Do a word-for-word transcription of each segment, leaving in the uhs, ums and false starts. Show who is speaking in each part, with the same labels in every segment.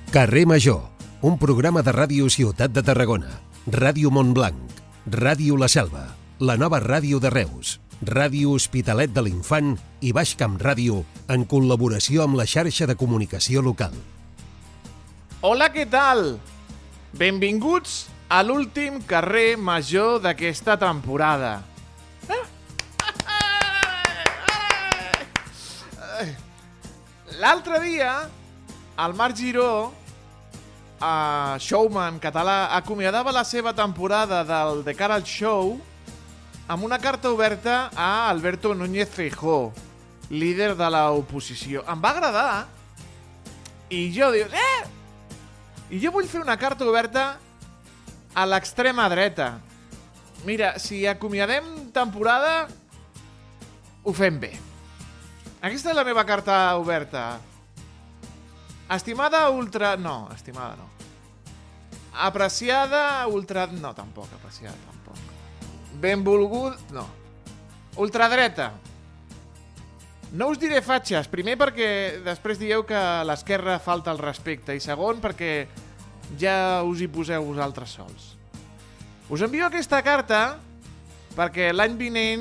Speaker 1: Carrer Major, un programa de Ràdio Ciutat de Tarragona, Ràdio Montblanc, Ràdio La Selva, la nova ràdio de Reus, Ràdio Hospitalet de l'Infant i Baix Camp Ràdio en col·laboració amb la xarxa de comunicació local.
Speaker 2: Hola, què tal? Benvinguts a l'últim Carrer Major d'aquesta temporada. L'altre dia, el Marc Giró, uh, showman català, acomiadava la seva temporada del De cara al show amb una carta oberta a Alberto Núñez Feijóo, líder de l'oposició. Em va agradar i jo dius, eh! I jo vull fer una carta oberta a l'extrema dreta. Mira, si acomiadem temporada, ho fem bé. Aquesta és la meva carta oberta. Estimada ultra... No, estimada no. Apreciada ultra... No, tampoc, apreciada tampoc. Benvolgut... No. Ultradreta. No us diré fatxes. Primer perquè després dieu que a l'esquerra falta el respecte. I segon perquè ja us hi poseu vosaltres sols. Us envio aquesta carta perquè l'any vinent,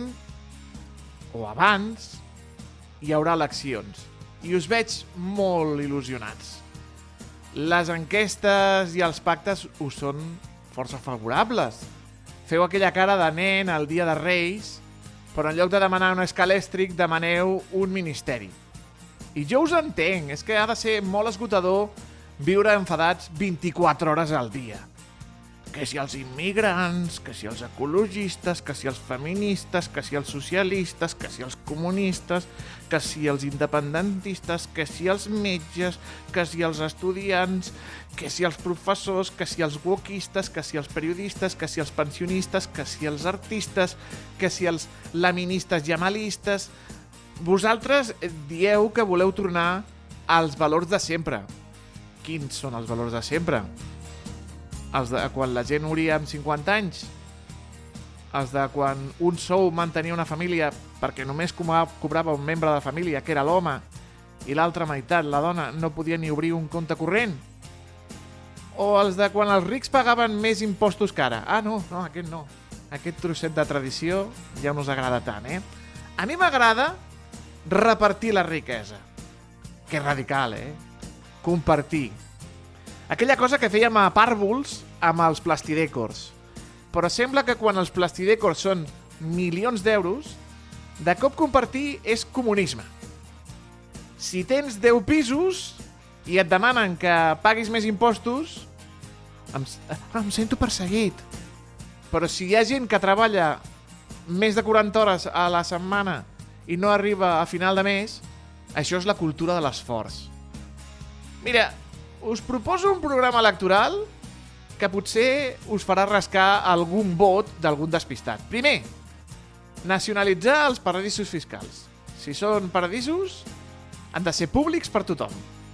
Speaker 2: o abans, hi haurà eleccions. I us veig molt il·lusionats. Les enquestes i els pactes us són força favorables. Feu aquella cara de nen el dia de Reis, però en lloc de demanar un escalèstric demaneu un ministeri. I jo us entenc, és que ha de ser molt esgotador viure enfadats vint-i-quatre hores al dia. Que si els immigrants, que si els ecologistes, que si els feministes, que si els socialistes, que si els comunistes, que si els independentistes, que si els metges, que si els estudiants, que si els professors, que si els wokistes, que si els periodistes, que si els pensionistes, que si els artistes, que si els laministes jamalistes. Vosaltres dieu que voleu tornar als valors de sempre. Quins són els valors de sempre? Els de quan la gent moria amb cinquanta anys? Els de quan un sou mantenia una família perquè només cobrava un membre de la família, que era l'home, i l'altra meitat, la dona, no podia ni obrir un compte corrent? O els de quan els rics pagaven més impostos que ara? Ah, no, no, aquest no. Aquest trosset de tradició ja no us agrada tant, eh? A mi m'agrada repartir la riquesa. Que radical, eh? Compartir. Aquella cosa que fèiem a pàrvols amb els plastidècors. Però sembla que quan els plastidècors són milions d'euros, de cop compartir és comunisme. Si tens deu pisos i et demanen que paguis més impostos, em, em sento perseguit. Però si hi ha gent que treballa més de quaranta hores a la setmana i no arriba a final de mes, això és la cultura de l'esforç. Mira, us proposo un programa electoral que potser us farà rascar algun vot d'algun despistat. Primer, nacionalitzar els paradisos fiscals. Si són paradisos, han de ser públics per tothom.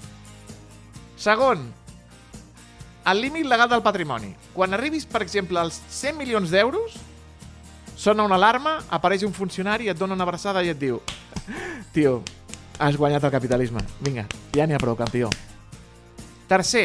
Speaker 2: Segon, el límit legal del patrimoni. Quan arribis, per exemple, als cent milions d'euros, sona una alarma, apareix un funcionari, et dona una abraçada i et diu: tio, has guanyat el capitalisme. Vinga, ja n'hi ha prou, campió. Tercer,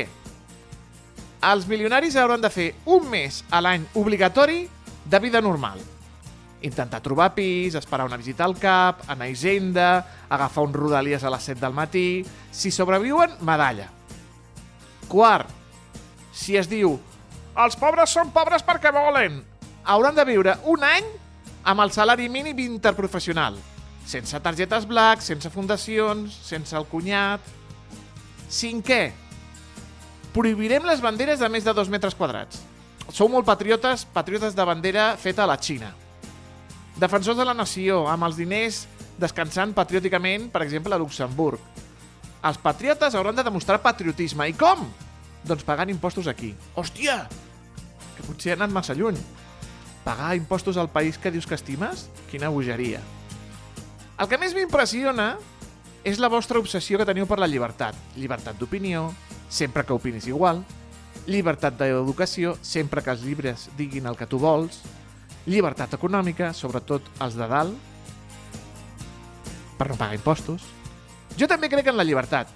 Speaker 2: els milionaris hauran de fer un mes a l'any obligatori de vida normal. Intentar trobar pis, esperar una visita al cap, anar a Hisenda, agafar un Rodalies a les set del matí. Si sobreviuen, medalla. Quart, si es diu els pobres són pobres perquè volen, hauran de viure un any amb el salari mínim interprofessional, sense targetes black, sense fundacions, sense el cunyat. Cinquè, prohibirem les banderes de més de dos metres quadrats. Sou molt patriotes, patriotes de bandera feta a la Xina. Defensors de la nació, amb els diners descansant patriòticament, per exemple, a Luxemburg. Els patriotes hauran de demostrar patriotisme. I com? Doncs pagant impostos aquí. Hòstia! Que potser he anat massa lluny. Pagar impostos al país que dius que estimes? Quina bogeria. El que més m'impressiona és la vostra obsessió que teniu per la llibertat. Llibertat d'opinió, sempre que opinis igual. Llibertat d'educació, sempre que els llibres diguin el que tu vols. Llibertat econòmica, sobretot els de dalt, per no pagar impostos. Jo també crec en la llibertat.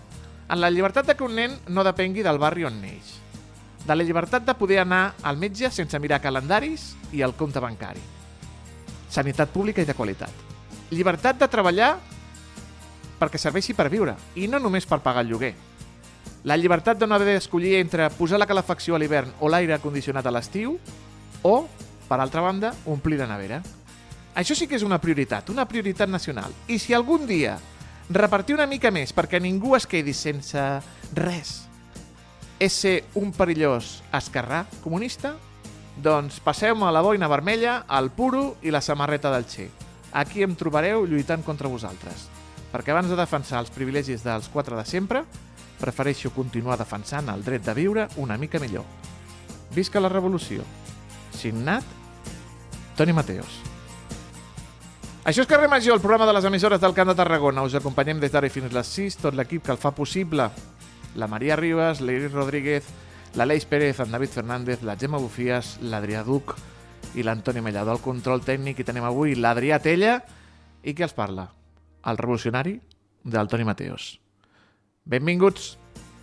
Speaker 2: En la llibertat de que un nen no depengui del barri on neix. De la llibertat de poder anar al metge sense mirar calendaris i el compte bancari. Sanitat pública i de qualitat. Llibertat de treballar perquè serveixi per viure, i no només per pagar el lloguer. La llibertat de no haver d'escollir entre posar la calefacció a l'hivern o l'aire condicionat a l'estiu, o, per altra banda, omplir la nevera. Això sí que és una prioritat, una prioritat nacional. I si algun dia repartir una mica més perquè ningú es quedi sense res és ser un perillós esquerrà comunista, doncs passeu-me la boina vermella, el puro i la samarreta del Che. Aquí em trobareu lluitant contra vosaltres. Perquè abans de defensar els privilegis dels quatre de sempre, prefereixo continuar defensant el dret de viure una mica millor. Visca la revolució. Signat, Toni Mateos. Això és Carrer Major, el programa de les emissores del Camp de Tarragona. Us acompanyem des d'ara i fins les sis, tot l'equip que el fa possible. La Maria Ribas, l'Iris Rodríguez, l'Aleix Pérez, en David Fernández, la Gemma Bufies, l'Adrià Duc i l'Antoni Mellado. Al control tècnic hi tenim avui l'Adrià Tella i qui els parla? El revolucionari del Toni Mateos. Benvinguts.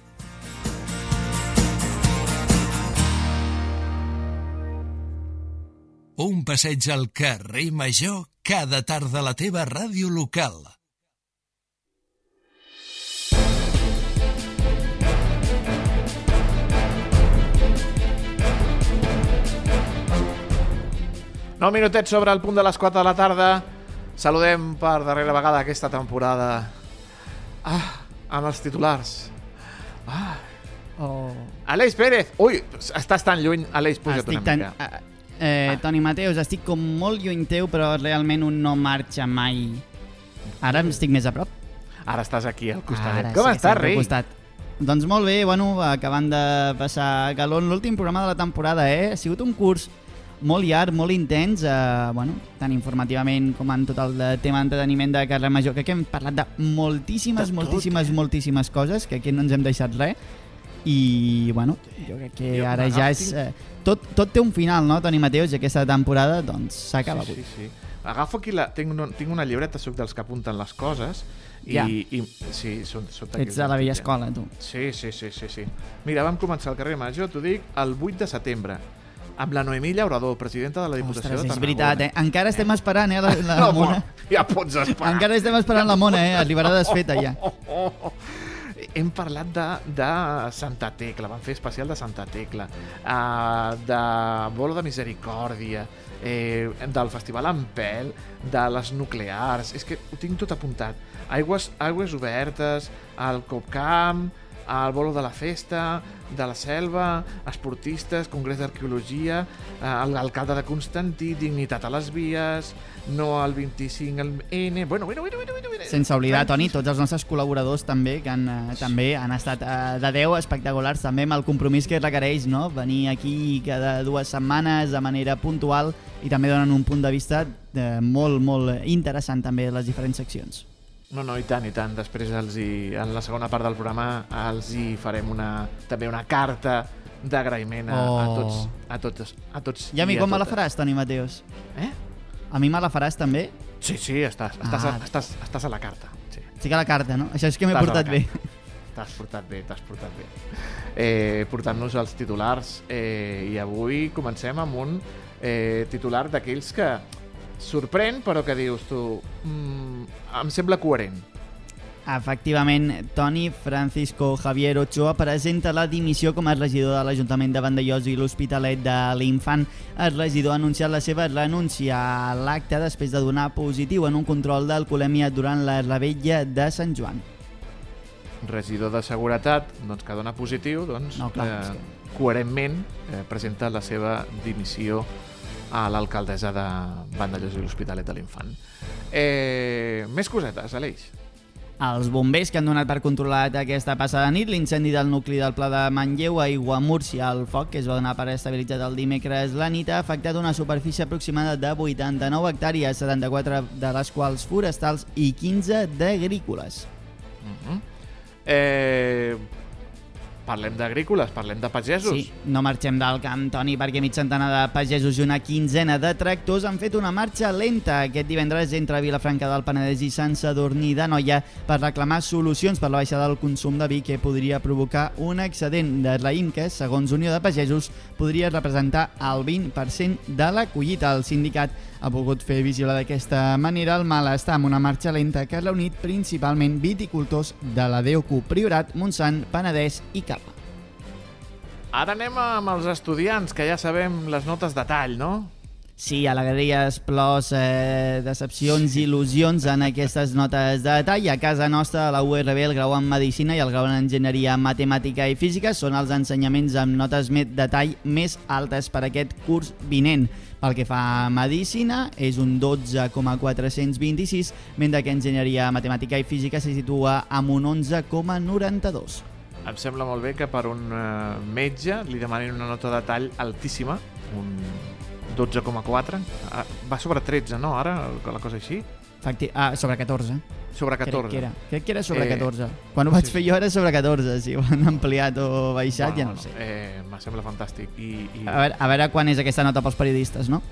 Speaker 3: Un passeig al carrer Major cada tarda a la teva ràdio local.
Speaker 2: Nou minutets sobre el punt de les quatre de la tarda. Saludem per darrera vegada aquesta temporada ah, amb els titulars. Ah.
Speaker 4: Oh.
Speaker 2: Aleix Pérez. Ui, estàs tan lluny. Aleix, puja't
Speaker 4: Estic
Speaker 2: una
Speaker 4: tan...
Speaker 2: mica.
Speaker 4: Eh, ah. Toni Mateos, estic com molt lluny teu, però realment un no marxa mai. Ara estic més a prop.
Speaker 2: Ara estàs aquí al costat.
Speaker 4: Ara,
Speaker 2: Com
Speaker 4: sí,
Speaker 2: estàs, rei?
Speaker 4: Doncs molt bé, bueno, acabant de passar calor en l'últim programa de la temporada, eh? Ha sigut un curs molt llarg, molt intens, eh, bueno, tant informativament com en tot el tema d'entreteniment de Carrer Major. Crec que hem parlat de moltíssimes,
Speaker 2: de tot,
Speaker 4: moltíssimes,
Speaker 2: eh?
Speaker 4: moltíssimes coses, que aquí no ens hem deixat res. I, bueno, jo crec que
Speaker 2: jo
Speaker 4: ara ja és... Eh, tot, tot té un final, no, Toni Mateos? I aquesta temporada, doncs, s'acaba
Speaker 2: sí,
Speaker 4: avui.
Speaker 2: sí, sí. Agafo aquí la... Tinc, una, tinc una llibreta, soc dels que apunten les coses. I,
Speaker 4: Ja.
Speaker 2: i sí, són, són
Speaker 4: Ets de la vella escola, tu.
Speaker 2: Sí, sí, sí, sí, sí. Mira, vam començar el Carrer Major, t'ho dic, el vuit de setembre, amb la Noemí Llaurador, presidenta de la Diputació
Speaker 4: Ostres,
Speaker 2: de
Speaker 4: és
Speaker 2: Tarragona.
Speaker 4: veritat, eh? Encara estem esperant, eh, la, la
Speaker 2: No,
Speaker 4: Mona.
Speaker 2: ja pots esperar.
Speaker 4: Encara estem esperant la Mona, eh? Arribarà desfeta, ja.
Speaker 2: Oh, oh, oh. Hem parlat de, de Santa Tecla, vam fer especial de Santa Tecla, uh, de Bolo de Misericòrdia, eh, del Festival Ampel, de les nuclears, és que ho tinc tot apuntat. Aigües, aigües obertes, el Copcamp, el Bolo de la Festa, de la Selva, esportistes, congrés d'arqueologia, eh, l'alcalde de Constantí, dignitat a les vies, no al vint-i-cinc al N... Bueno, bueno, bueno, bueno, bueno.
Speaker 4: Sense oblidar, Toni, tots els nostres col·laboradors també, que han, eh, també han estat eh, de deu espectaculars, també amb el compromís que requereix, no? Venir aquí cada dues setmanes de manera puntual i també donen un punt de vista eh, molt, molt interessant també de les diferents seccions.
Speaker 2: No, no, i tant, i tant. Després, els hi, en la segona part del programa, els hi farem una, també una carta d'agraïment a,
Speaker 4: oh.
Speaker 2: a tots. A tots, a tots
Speaker 4: I a mi
Speaker 2: i
Speaker 4: com me la
Speaker 2: totes.
Speaker 4: faràs, Toni Mateos?
Speaker 2: Eh?
Speaker 4: A mi me la faràs també?
Speaker 2: Sí, sí, estàs, estàs,
Speaker 4: Ah.
Speaker 2: a, estàs, estàs a la carta. Sí.
Speaker 4: Sí que a la carta, no? Això és que m'he
Speaker 2: Estàs a la
Speaker 4: portat bé.
Speaker 2: carta. T'has portat bé, t'has portat bé. Eh, portant-nos els titulars. Eh, I avui comencem amb un eh, titular d'aquells que sorprèn, però que dius tu, mm, em sembla coherent.
Speaker 4: Efectivament, Toni Francisco Javier Ochoa presenta la dimissió com a regidor de l'Ajuntament de Vandellòs i l'Hospitalet de l'Infant. El regidor ha anunciat la seva renúncia a l'acte després de donar positiu en un control d'alcoholèmia durant la revetlla de Sant Joan.
Speaker 2: Regidor de Seguretat, doncs, que dona positiu, doncs,
Speaker 4: No, clar,
Speaker 2: eh,
Speaker 4: és que-
Speaker 2: coherentment eh, presenta la seva dimissió a l'alcaldessa de Vandellòs i l'Hospitalet de l'Infant. Eh, més cosetes, Aleix.
Speaker 4: Els bombers que han donat per controlat aquesta passada nit l'incendi del nucli del Pla de Manlleu a Aiguamúrcia. El foc, que es va donar per estabilitzat el dimecres la nit, ha afectat una superfície aproximada de vuitanta-nou hectàrees, setanta-quatre de les quals forestals i quinze d'agrícoles.
Speaker 2: Uh -huh. eh, parlem d'agrícoles, parlem de pagesos.
Speaker 4: Sí, no marxem del camp, Toni, perquè mig centenar de pagesos i una quinzena de tractors han fet una marxa lenta aquest divendres entre Vilafranca del Penedès i Sant Sadurní d'Anoia per reclamar solucions per la baixada del consum de vi que podria provocar un excedent de raïm que, segons Unió de Pagesos, podria representar el vint per cent de la collita. El sindicat ha volgut fer visible d'aquesta manera el malestar amb una marxa lenta que ha reunit principalment viticultors de la D O C U, Priorat, Montsant, Penedès i Cava.
Speaker 2: Ara anem amb els estudiants, que ja sabem les notes de tall, no?
Speaker 4: Sí, alegries, plors, eh, decepcions, il·lusions en aquestes notes de tall. A casa nostra, a la U R B, el grau en Medicina i el grau en Enginyeria Matemàtica i Física són els ensenyaments amb notes de tall més altes per aquest curs vinent. Pel que fa a Medicina, és un dotze coma quatre-cents vint-i-sis, mentre que Enginyeria Matemàtica i Física se situa amb un onze coma noranta-dos.
Speaker 2: Em sembla molt bé que per un uh, metge li demanin una nota de tall altíssima, un dotze coma quatre. Ah, va sobre tretze, no? Ara, la cosa així?
Speaker 4: Facti ah, sobre catorze.
Speaker 2: Sobre catorze.
Speaker 4: Crec que era, Crec que era sobre
Speaker 2: eh,
Speaker 4: catorze. Quan ho vaig
Speaker 2: sí,
Speaker 4: fer jo era sobre catorze. Si ho han ampliat o baixat,
Speaker 2: bueno,
Speaker 4: ja no sé.
Speaker 2: Eh, me sembla fantàstic. I, i...
Speaker 4: A, veure, a veure quan és aquesta nota pels periodistes, no?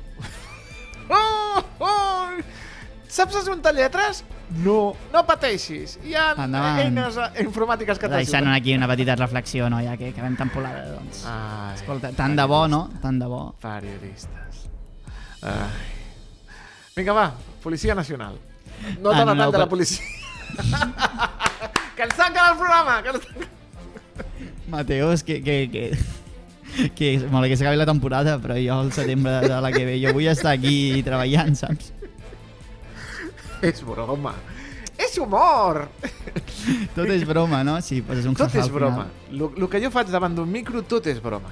Speaker 2: Oh, oh! Saps ajuntar lletres? No, no pateixis. Hi ha
Speaker 4: Endavant.
Speaker 2: eines informàtiques que
Speaker 4: Deixant
Speaker 2: t'ajuden.
Speaker 4: aquí una petita reflexió, no? Ja que acabem temporada, doncs.
Speaker 2: Ai,
Speaker 4: Escolta, tant de bo, no? Tant de bo.
Speaker 2: Periodistes. Ai. Vinga, va, Policia Nacional. Nota
Speaker 4: Ah, no,
Speaker 2: de tall
Speaker 4: no,
Speaker 2: de la
Speaker 4: per-
Speaker 2: policia. Que ens tanquen el programa! Que ens tanquen...
Speaker 4: Mateus, que... que, que... que molt bé que s'acabi la temporada, però jo al setembre de la que ve jo vull estar aquí treballant, saps?
Speaker 2: És broma. És humor!
Speaker 4: Tot és broma, no? Sí, poses un
Speaker 2: Tot
Speaker 4: jafà
Speaker 2: és
Speaker 4: al
Speaker 2: broma.
Speaker 4: final.
Speaker 2: El que jo faig davant d'un micro, tot és broma.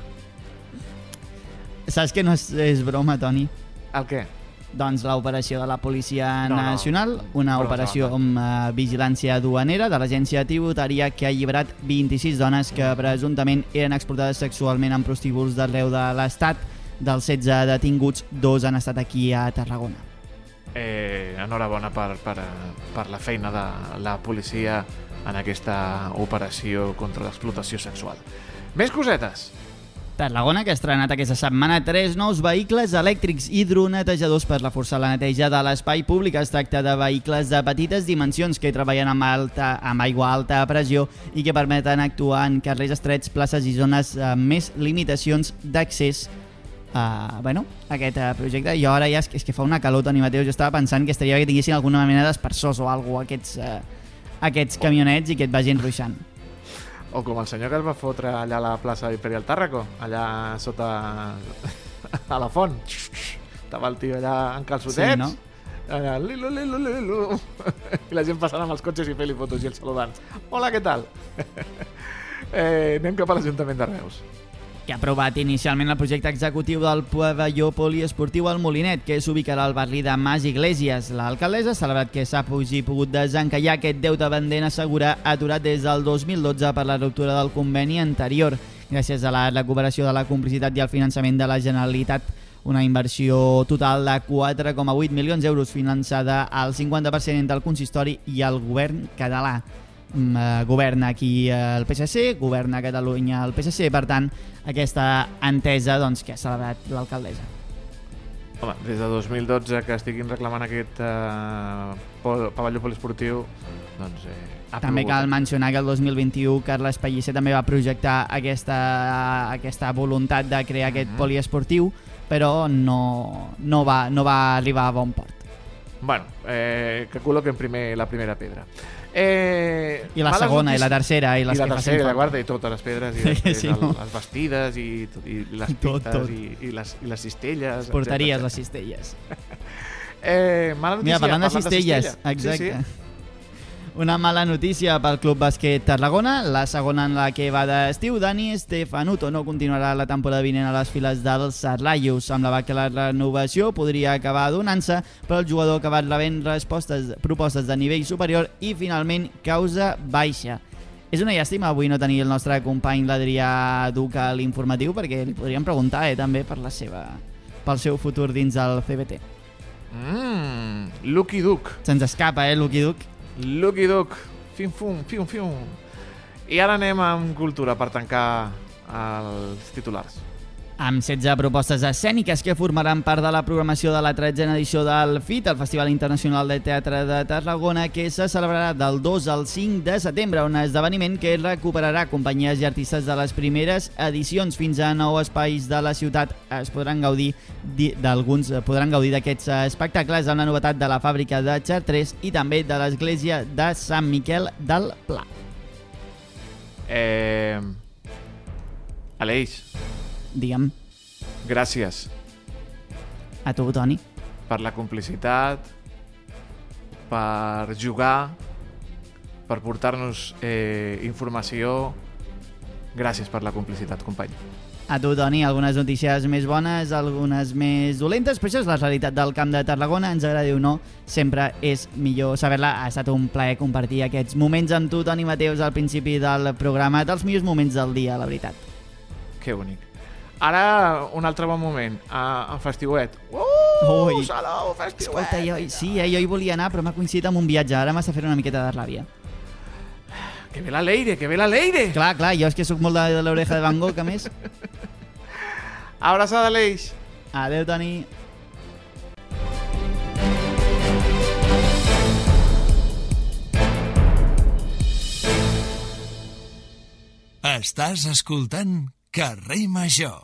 Speaker 4: Saps que no és, és broma, Toni?
Speaker 2: El què?
Speaker 4: Doncs l'operació de la Policia
Speaker 2: No, no.
Speaker 4: Nacional, una
Speaker 2: Bromes a
Speaker 4: operació
Speaker 2: banda.
Speaker 4: amb uh, vigilància duanera de l'agència tributària que ha alliberat vint-i-sis dones que presumptament eren exportades sexualment en prostíbuls d'arreu de l'Estat. Dels setze detinguts, dos han estat aquí a Tarragona.
Speaker 2: Eh, enhorabona per, per, per la feina de la policia en aquesta operació contra l'explotació sexual. Més cosetes.
Speaker 4: Tarragona, que ha estrenat aquesta setmana tres nous vehicles elèctrics hidronetejadors per reforçar la neteja de l'espai públic. Es tracta de vehicles de petites dimensions que treballen amb, alta, amb aigua a alta pressió i que permeten actuar en carrers estrets, places i zones amb més limitacions d'accés. Uh, bueno, aquest uh, projecte, jo ara ja és, és que fa una calor, Toni Mateus, jo estava pensant que estaria bé que tinguessin alguna mena d'espersors o alguna cosa, aquests, uh, aquests camionets i que et vagin ruixant.
Speaker 2: O com el senyor que es va fotre allà a la plaça Imperial Tàrraco, allà sota a la font. Estava el tio allà en calçotets.
Speaker 4: Sí, no?
Speaker 2: Allà, lilu, lilu, lilu. I la gent passant amb els cotxes i fent-li fotos i el saludant. Hola, què tal? eh, anem cap a l'Ajuntament de Reus.
Speaker 4: Que ha aprovat inicialment el projecte executiu del pavelló poliesportiu al Molinet, que s'ubicarà al barri de Mas Iglesias. L'alcaldessa ha celebrat que s'ha pogut desencallar aquest deute pendent assegura aturat des del dos mil dotze per la ruptura del conveni anterior. Gràcies a la recuperació de la complicitat i el finançament de la Generalitat, una inversió total de quatre coma vuit milions d'euros finançada al cinquanta per cent entre el consistori i el govern català. Governa aquí el P S C, governa a Catalunya el P S C, per tant, aquesta entesa doncs, que ha celebrat l'alcaldessa.
Speaker 2: Home, des de dos mil dotze que estiguin reclamant aquest uh, pol pavelló poliesportiu, doncs eh, ha
Speaker 4: També
Speaker 2: plogut.
Speaker 4: cal mencionar que el dos mil vint-i-u Carles Pellicer també va projectar aquesta, aquesta voluntat de crear aquest
Speaker 2: Mhm.
Speaker 4: poliesportiu, però no, no, va, no va arribar a bon port.
Speaker 2: Bueno, eh, que col·loquen primer la primera pedra. Eh,
Speaker 4: I la
Speaker 2: males
Speaker 4: segona, i la
Speaker 2: notícies-
Speaker 4: tercera, i les
Speaker 2: I la
Speaker 4: que
Speaker 2: tercera,
Speaker 4: facin
Speaker 2: i la
Speaker 4: falta.
Speaker 2: quarta, i totes les pedres, i després
Speaker 4: Sí,
Speaker 2: el,
Speaker 4: no?
Speaker 2: les bastides, i, tot- i les
Speaker 4: Tot,
Speaker 2: pintes,
Speaker 4: tot.
Speaker 2: I, i, les, i les cistelles...
Speaker 4: Porteries,
Speaker 2: etcètera,
Speaker 4: les cistelles.
Speaker 2: Eh, mala notícia,
Speaker 4: Mira, parlant de
Speaker 2: parlant
Speaker 4: cistelles,
Speaker 2: cistella.
Speaker 4: exacte.
Speaker 2: Sí, sí.
Speaker 4: Una mala notícia pel Club Bàsquet Tarragona, la segona en la que va d'estiu. Dani Stefanuto no continuarà la temporada vinent a les files del Sarlaius. Semblava que la renovació podria acabar donant-se, però el jugador ha acabat rebent respostes, propostes de nivell superior i finalment causa baixa. És una llàstima avui no tenir el nostre company l'Adrià Duc a l'informatiu, perquè li podríem preguntar eh, també per la seva, pel seu futur dins del C B T.
Speaker 2: Mm, Lucky Duke.
Speaker 4: Se'ns escapa, eh, Lucky Duc?
Speaker 2: Lucky Duke. Fim, fum, fium, fium. I ara anem amb cultura per tancar els titulars.
Speaker 4: Amb setze propostes escèniques que formaran part de la programació de la tretzena edició del F I T, el Festival Internacional de Teatre de Tarragona, que se celebrarà del dos al cinc de setembre, un esdeveniment que recuperarà companyies i artistes de les primeres edicions. Fins a nou espais de la ciutat es podran gaudir d'alguns podran gaudir d'aquests espectacles, amb la novetat de la fàbrica de Chartres i també de l'església de Sant Miquel del Pla.
Speaker 2: Eh... Aleix,
Speaker 4: Digue'm.
Speaker 2: Gràcies.
Speaker 4: A tu, Toni.
Speaker 2: Per la complicitat, per jugar, per portar-nos eh, informació. Gràcies per la complicitat, company.
Speaker 4: A tu, Toni, algunes notícies més bones, algunes més dolentes, però això és la realitat del Camp de Tarragona, ens agradi o no, sempre és millor saber-la. Ha estat un plaer compartir aquests moments amb tu, Toni Mateus, al principi del programa, dels millors moments del dia, la veritat.
Speaker 2: Que bonic. Ara, un altre bon moment, a, a Festiuet. Uh,
Speaker 4: Ui.
Speaker 2: Salou, Festiuet!
Speaker 4: Escolta, jo, sí, eh, jo hi volia anar, però m'ha coincidit amb un viatge, ara m'està fent una miqueta de ràbia.
Speaker 2: Que ve la Leire, que ve la Leire!
Speaker 4: Clar, clar, jo és que sóc molt de, de l'oreja de Van Gogh, a més.
Speaker 2: Abraçada, Aleix!
Speaker 4: Adéu, Toni.
Speaker 3: Estàs escoltant Carrer Major.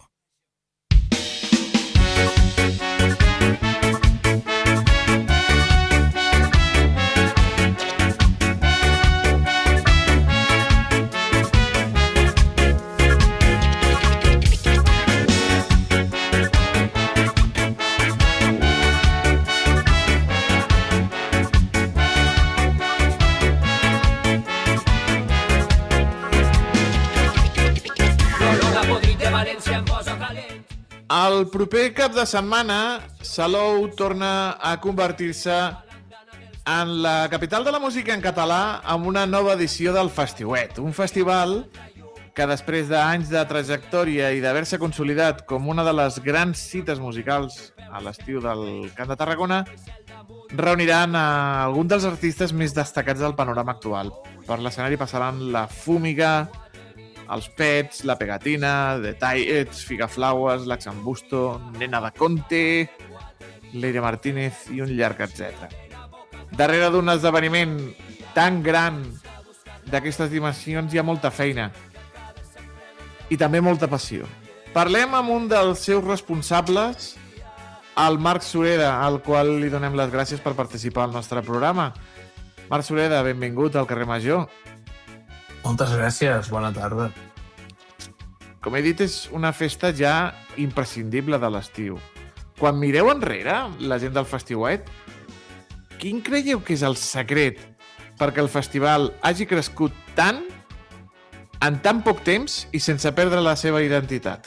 Speaker 2: El proper cap de setmana, Salou torna a convertir-se en la capital de la música en català amb una nova edició del Festiuet, un festival que després d'anys de trajectòria i d'haver-se consolidat com una de les grans cites musicals a l'estiu del Camp de Tarragona, reuniran a alguns dels artistes més destacats del panorama actual. Per l'escenari passaran la Fúmiga, els Pets, la Pegatina, The Tiets, Figaflaues, l'Axambusto, Nena de Conte, Leire Martínez i un llarg etcètera. Darrere d'un esdeveniment tan gran d'aquestes dimensions hi ha molta feina i també molta passió. Parlem amb un dels seus responsables, el Marc Sureda, al qual li donem les gràcies per participar al nostre programa. Marc Sureda, benvingut al Carrer Major.
Speaker 5: Moltes gràcies, bona tarda.
Speaker 2: Com he dit, és una festa ja imprescindible de l'estiu. Quan mireu enrere, la gent del Festiuet, quin creieu que és el secret perquè el festival hagi crescut tant en tan poc temps i sense perdre la seva identitat?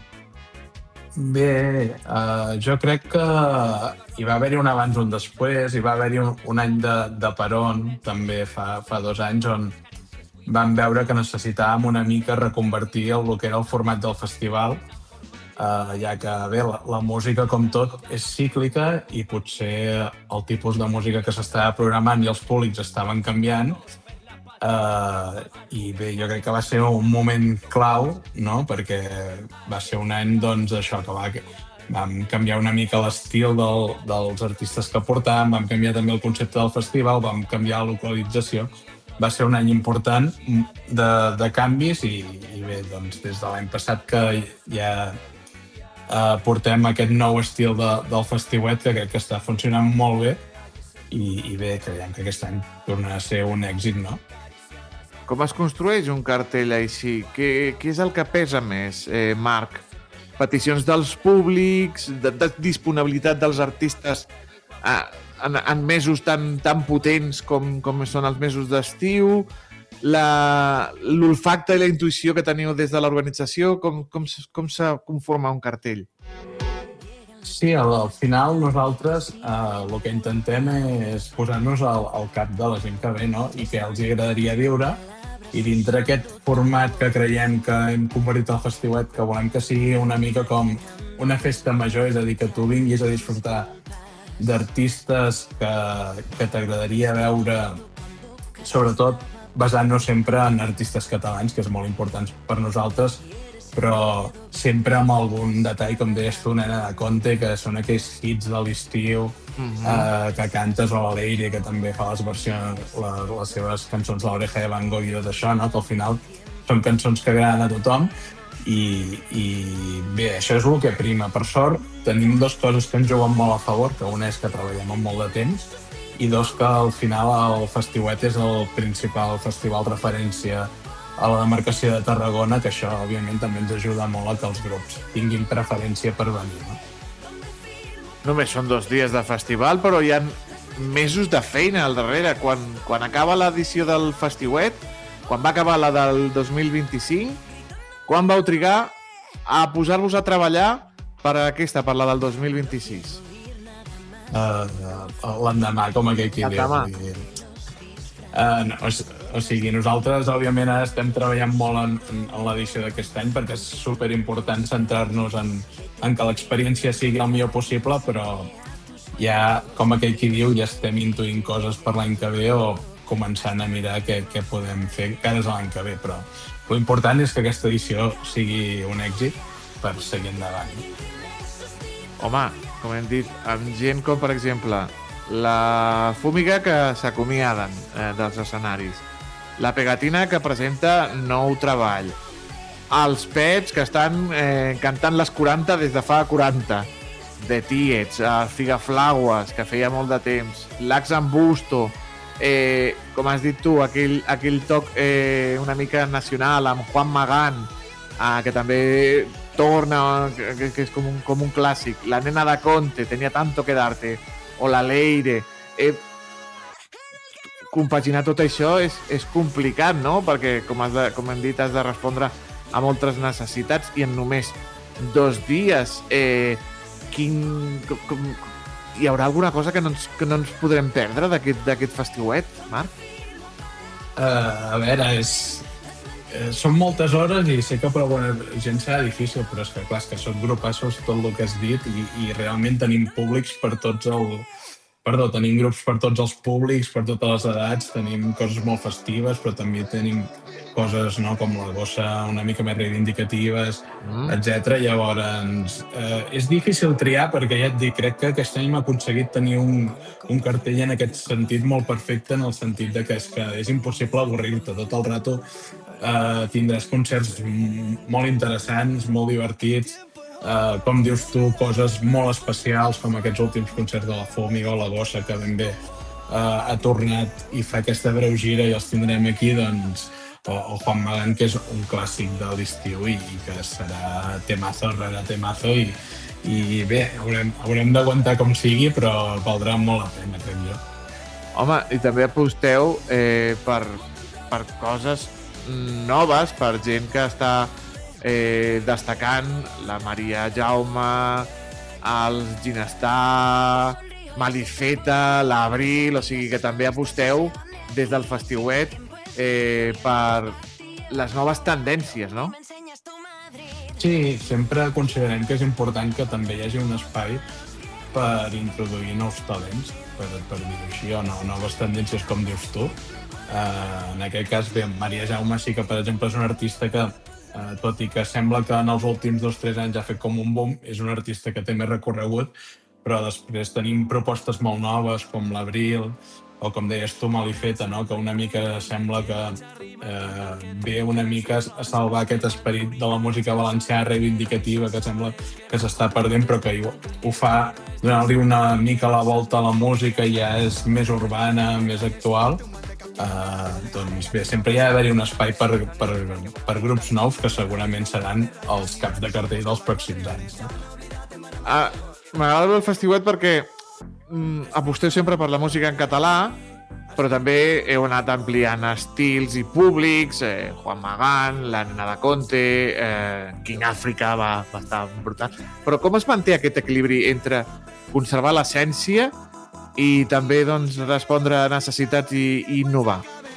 Speaker 5: Bé, uh, jo crec que hi va haver-hi un abans i un després, hi va haver-hi un, un any de, de peron, també fa, fa dos anys, on vam veure que necessitàvem una mica reconvertir el que era el format del festival, uh, ja que bé, la, la música, com tot, és cíclica i potser el tipus de música que s'estava programant i els públics estaven canviant. Uh, I bé, jo crec que va ser un moment clau, no? Perquè va ser un any, doncs, això, que va, vam canviar una mica l'estil del, dels artistes que portàvem, vam canviar també el concepte del festival, vam canviar la localització. Va ser un any important de, de canvis i, i bé, doncs, des de l'any passat que ja eh, portem aquest nou estil de, del Festiuet, que crec que està funcionant molt bé i, i bé, creiem que aquest any tornarà a ser un èxit, no?
Speaker 2: Com es construeix un cartell així? Què, què és el que pesa més, eh, Marc? Peticions dels públics, de, de disponibilitat dels artistes eh, en, en mesos tan, tan potents com, com són els mesos d'estiu, l'olfacte i la intuïció que teniu des de l'organització, com, com, com se conforma un cartell?
Speaker 5: Sí, al, al final nosaltres eh, el que intentem és posar-nos al, al cap de la gent que ve, no? I que els agradaria viure. I dintre aquest format que creiem que hem convertit el Festiuet, que volem que sigui una mica com una festa major, és a dir, que tu vinguis a disfrutar d'artistes que, que t'agradaria veure, sobretot basant-nos sempre en artistes catalans, que és molt important per nosaltres, però sempre amb algun detall, com deies tu, Nena de Conte, que són aquells hits de l'estiu, mm-hmm. eh, que cantes, o la Leire, que també fa les versions, la, les seves cançons de l'Oreja de Van Gogh i tot això, no? Que al final són cançons que agraden a tothom, i, i bé, això és el que prima. Per sort, tenim dues coses que ens juguen molt a favor, que una és que treballem amb molt de temps, i dos, que al final el Festiuet és el principal festival referència a la demarcació de Tarragona, que això, òbviament, també ens ajuda molt a que els grups tinguin preferència per venir, no?
Speaker 2: Només són dos dies de festival, però hi ha mesos de feina al darrere. Quan, quan acaba l'edició del Festiuet, quan va acabar la del dos mil vint-i-cinc, quan vau trigar a posar-vos a treballar per aquesta, per la del dos mil vint-i-sis?
Speaker 5: Uh, L'endemà, com aquell qui diu. Uh, no, o, o sigui, nosaltres, òbviament, ara estem treballant molt en, en, en l'edició d'aquest any, perquè és superimportant centrar-nos en, en que l'experiència sigui el millor possible, però ja, com aquell qui diu, ja estem intuint coses per l'any que ve o començant a mirar què, què podem fer cada l'any que ve, però l'important és que aquesta edició sigui un èxit per seguir endavant.
Speaker 2: Home, com hem dit, amb gent com, per exemple, la Fúmiga, que s'acomiaden eh, dels escenaris, la Pegatina, que presenta nou treball, els Pets, que estan eh, cantant les quaranta des de fa quaranta, The Tiets, el Figaflaues, que feia molt de temps, l'Ax en Busto, eh, com has dit tu, aquell, aquell toc eh, una mica nacional, amb Juan Magán, eh, que també torna, que, que és com un, com un clàssic, la Nena de Conte, Tenía tanto que darte, o la Leire. Eh, compaginar tot això és, és complicat, no? Perquè, com, has de, com hem dit, has de respondre a moltes necessitats i en només dos dies. Eh, quin, com, hi haurà alguna cosa que no ens, que no ens podrem perdre d'aquest festiuet, Marc?
Speaker 5: Uh, a veure, és... Eh, són moltes hores i sé que per alguna gent serà difícil, però és que, clar, és que són grupassos tot el que has dit i, i realment tenim públics per tots el... Perdó, tenim grups per tots els públics, per totes les edats, tenim coses molt festives, però també tenim coses, no?, com la bossa una mica més reivindicatives, mm. etcètera. Llavors, eh, és difícil triar perquè, ja et dic, crec que aquest any hem aconseguit tenir un, un cartell en aquest sentit molt perfecte, en el sentit de que és, que és impossible avorrir-te. Tot el rato eh, tindràs concerts molt interessants, molt divertits, Uh, com dius tu, coses molt especials com aquests últims concerts de la Fúmiga o la Bossa, que ben bé uh, ha tornat i fa aquesta breu gira i els tindrem aquí, doncs, o, o Juan Magán, que és un clàssic de l'estiu i, i que serà temazo rere temazo i, i bé, haurem, haurem d'aguantar com sigui, però valdrà molt la pena, crec jo.
Speaker 2: Home, i també aposteu eh, per, per coses noves, per gent que està Eh, destacant, la Maria Jaume, els Ginestar, Malifeta, l'Abril, o sigui que també aposteu des del Festiuet eh, per les noves tendències, no?
Speaker 5: Sí, sempre considerem que és important que també hi hagi un espai per introduir nous talents, per, per dir-ho així, o no, noves tendències, com dius tu. Uh, en aquest cas, bé, Maria Jaume sí que, per exemple, és un artista que Uh, tot i que sembla que en els últims dos o tres anys ha fet com un boom, és un artista que té més recorregut, però després tenim propostes molt noves com l'Abril o com deies tu, Malifeta, no? Que una mica sembla que eh, ve una mica a salvar aquest esperit de la música valenciana reivindicativa que sembla que s'està perdent, però que ho, ho fa donant-li una mica la volta a la música, ja és més urbana, més actual. Uh, doncs bé, sempre hi ha d'haver-hi un espai per, per, per grups nous que segurament seran els caps de cartell dels pròxims anys, no?
Speaker 2: Ah, m'agrada el Festiuet perquè mm, aposteu sempre per la música en català, però també heu anat ampliant estils i públics, eh, Juan Magán, la Nena de Conte, eh, King Africa va, va estar brutal. Però com es manté aquest equilibri entre conservar l'essència i també doncs, respondre a necessitats i, i innovar?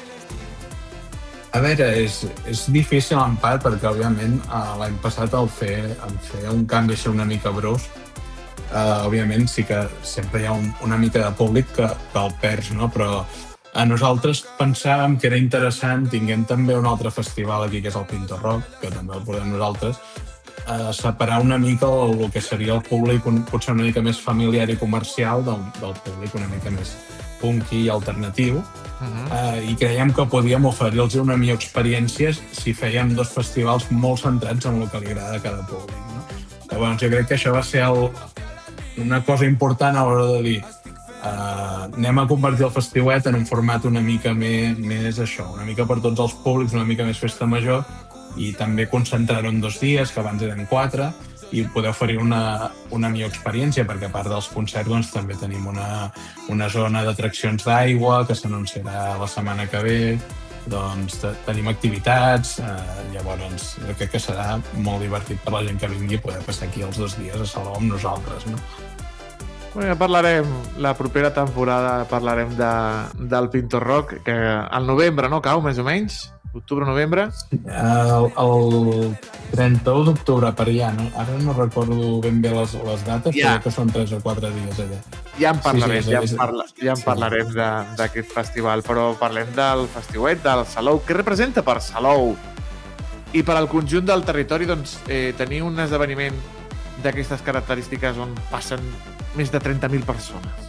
Speaker 5: A veure, és, és difícil en part perquè, òbviament, l'any passat el fer, el fer un canvi així una mica brusc, uh, òbviament sí que sempre hi ha un, una mica de públic que, que el perds, no? Però a nosaltres pensàvem que era interessant, tinguem també un altre festival aquí, que és el Pinto Rock, que també el portem nosaltres, a separar una mica el, el que seria el públic un, potser una mica més familiar i comercial del, del públic una mica més punky i alternatiu. Uh-huh. eh, i creiem que podíem oferir-los una millor experiència si fèiem dos festivals molt centrats en el que li agrada a cada públic, no? Que, bueno, jo crec que això va ser el, una cosa important a l'hora de dir uh, anem a convertir el festiuet en un format una mica més, més això, una mica per tots els públics, una mica més festa major, i també concentrar-ho en dos dies, que abans eren quatre, i poder oferir una, una millor experiència, perquè a part dels concerts doncs, també tenim una, una zona d'atraccions d'aigua que s'anunciarà la setmana que ve, doncs te, tenim activitats, eh, llavors jo crec que serà molt divertit per la gent que vingui poder passar aquí els dos dies a Salou amb nosaltres, no?
Speaker 2: Bueno, ja parlarem, la propera temporada parlarem de, del Pinto Rock, que al novembre, no, cau, més o menys? Octubre-novembre?
Speaker 5: El, el trenta-u d'octubre per allà, no? Ara no recordo ben bé les, les dates, ja. Però que són tres o quatre dies allà.
Speaker 2: Ja en parlarem,
Speaker 5: sí, sí,
Speaker 2: ja en, parla, ja en sí. parlarem d'aquest festival, però parlem del festiuet, del Salou. Què representa per Salou i per al conjunt del territori, doncs, eh, tenir un esdeveniment d'aquestes característiques on passen més de trenta mil persones?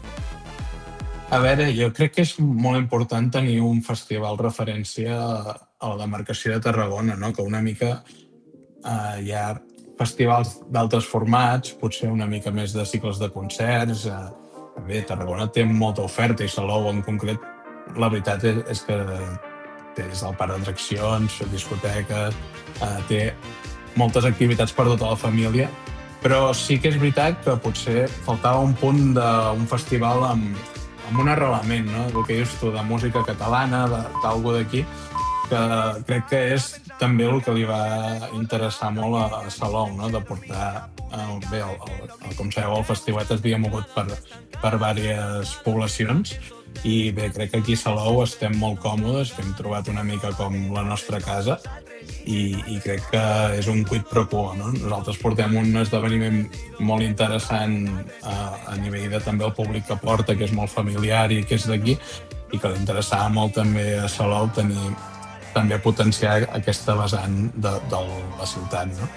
Speaker 5: A veure, jo crec que és molt important tenir un festival referència a la demarcació de Tarragona, no? Que una mica eh, hi ha festivals d'altres formats, potser una mica més de cicles de concerts. Eh, bé, Tarragona té molta oferta i Salou en concret, la veritat és, és que té des del parc d'atraccions, discoteques, eh, té moltes activitats per tota la família, però sí que és veritat que potser faltava un punt d'un festival amb amb un arrelament, no? El que dius tu, de música catalana, d'algú d'aquí, que crec que és també el que li va interessar molt a, a Salou, no? De portar... Eh, bé, el, el, el, com sabeu, el festiuet es havia mogut per, per diverses poblacions i bé, crec que aquí a Salou estem molt còmodes, que hem trobat una mica com la nostra casa i, i crec que és un quid pro quo, no? Nosaltres portem un esdeveniment molt interessant a, a nivell de també el públic que porta, que és molt familiar i que és d'aquí, i que li interessava molt també a Salou tenir també potenciar aquesta vessant de, de la ciutat, no?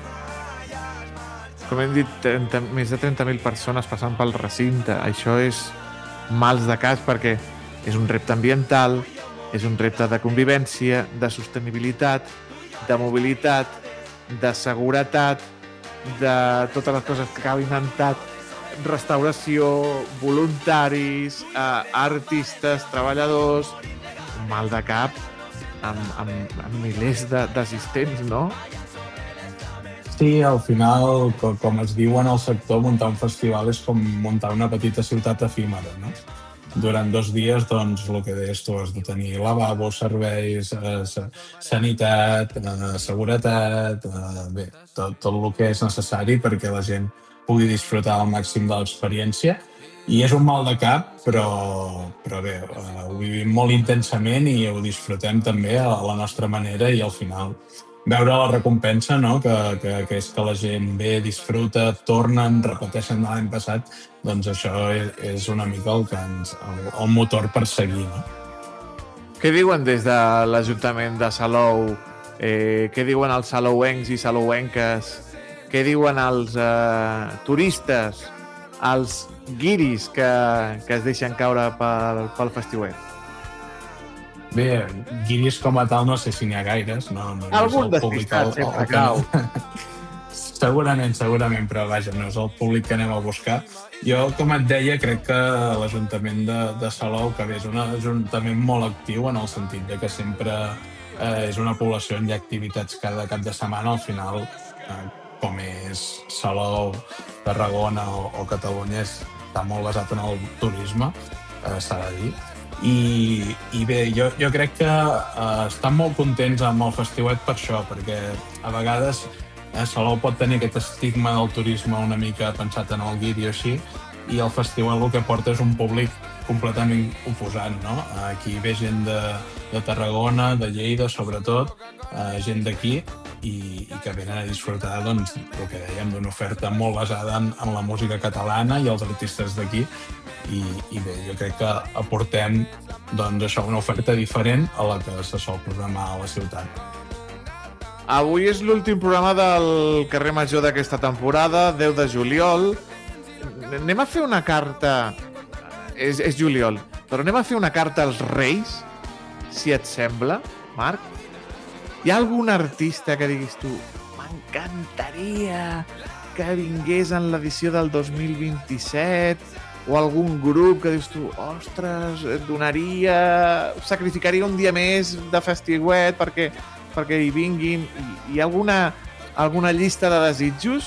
Speaker 2: Com hem dit, trenta, més de trenta mil persones passant pel recinte. Això és mals de cas perquè és un repte ambiental, és un repte de convivència, de sostenibilitat, de mobilitat, de seguretat, de totes les coses que acabin en tat, restauració, voluntaris, eh, artistes, treballadors, un mal de cap amb, amb, amb milers d'assistents, no?
Speaker 5: Sí, al final, com es diu en el sector, muntar un festival és com muntar una petita ciutat efímera, no? Durant dos dies, doncs, el que deies tu, has de tenir lavabos, serveis, eh, sanitat, eh, seguretat, eh, bé, tot, tot el que és necessari perquè la gent pugui disfrutar al màxim de l'experiència. I és un mal de cap, però, però bé, eh, ho vivim molt intensament i ho disfrutem també a la nostra manera i al final veure la recompensa, no? que, que, que és que la gent ve, disfruta, tornen, repeteixen de l'any passat, doncs això és, és una mica el, que ens, el, el motor per seguir. No?
Speaker 2: Què diuen des de l'Ajuntament de Salou? Eh, què diuen els salouencs i salouenques? Què diuen els eh, turistes, els guiris que, que es deixen caure pel, pel festiuet?
Speaker 5: Bé, guiris com a tal no sé si n'hi ha gaires. No, no,
Speaker 2: Algun
Speaker 5: no
Speaker 2: despistat sempre cau.
Speaker 5: Segurament, segurament, però vaja, no és el públic que anem a buscar. Jo, com et deia, crec que l'Ajuntament de, de Salou, que bé, és un ajuntament molt actiu en el sentit de que sempre eh, és una població on hi ha activitats cada cap de setmana, al final, eh, com és Salou, Tarragona o, o Catalunya, està molt basat en el turisme, eh, s'ha de dir. I, i bé, jo, jo crec que eh, estan molt contents amb el festiuet per això, perquè a vegades eh, Salou pot tenir aquest estigma del turisme una mica pensat en el guiri o així, i el festival el que porta és un públic completament oposat, no? Aquí ve gent de, de Tarragona, de Lleida, sobretot, eh, gent d'aquí, i, i que venen a disfrutar, doncs, el que dèiem, d'una oferta molt basada en, en la música catalana i els artistes d'aquí, i, i bé, jo crec que aportem, doncs, això, una oferta diferent a la que se sol programar a la ciutat.
Speaker 2: Avui és l'últim programa del Carrer Major d'aquesta temporada, deu de juliol. Anem a fer una carta... És, és juliol, però anem a fer una carta als Reis, si et sembla, Marc? Hi ha algun artista que diguis tu m'encantaria que vingués en l'edició del dos mil vint-i-set, o algun grup que dius tu, ostres, donaria... sacrificaria un dia més de festiuet perquè, perquè hi vinguin? Hi ha alguna, alguna llista de desitjos?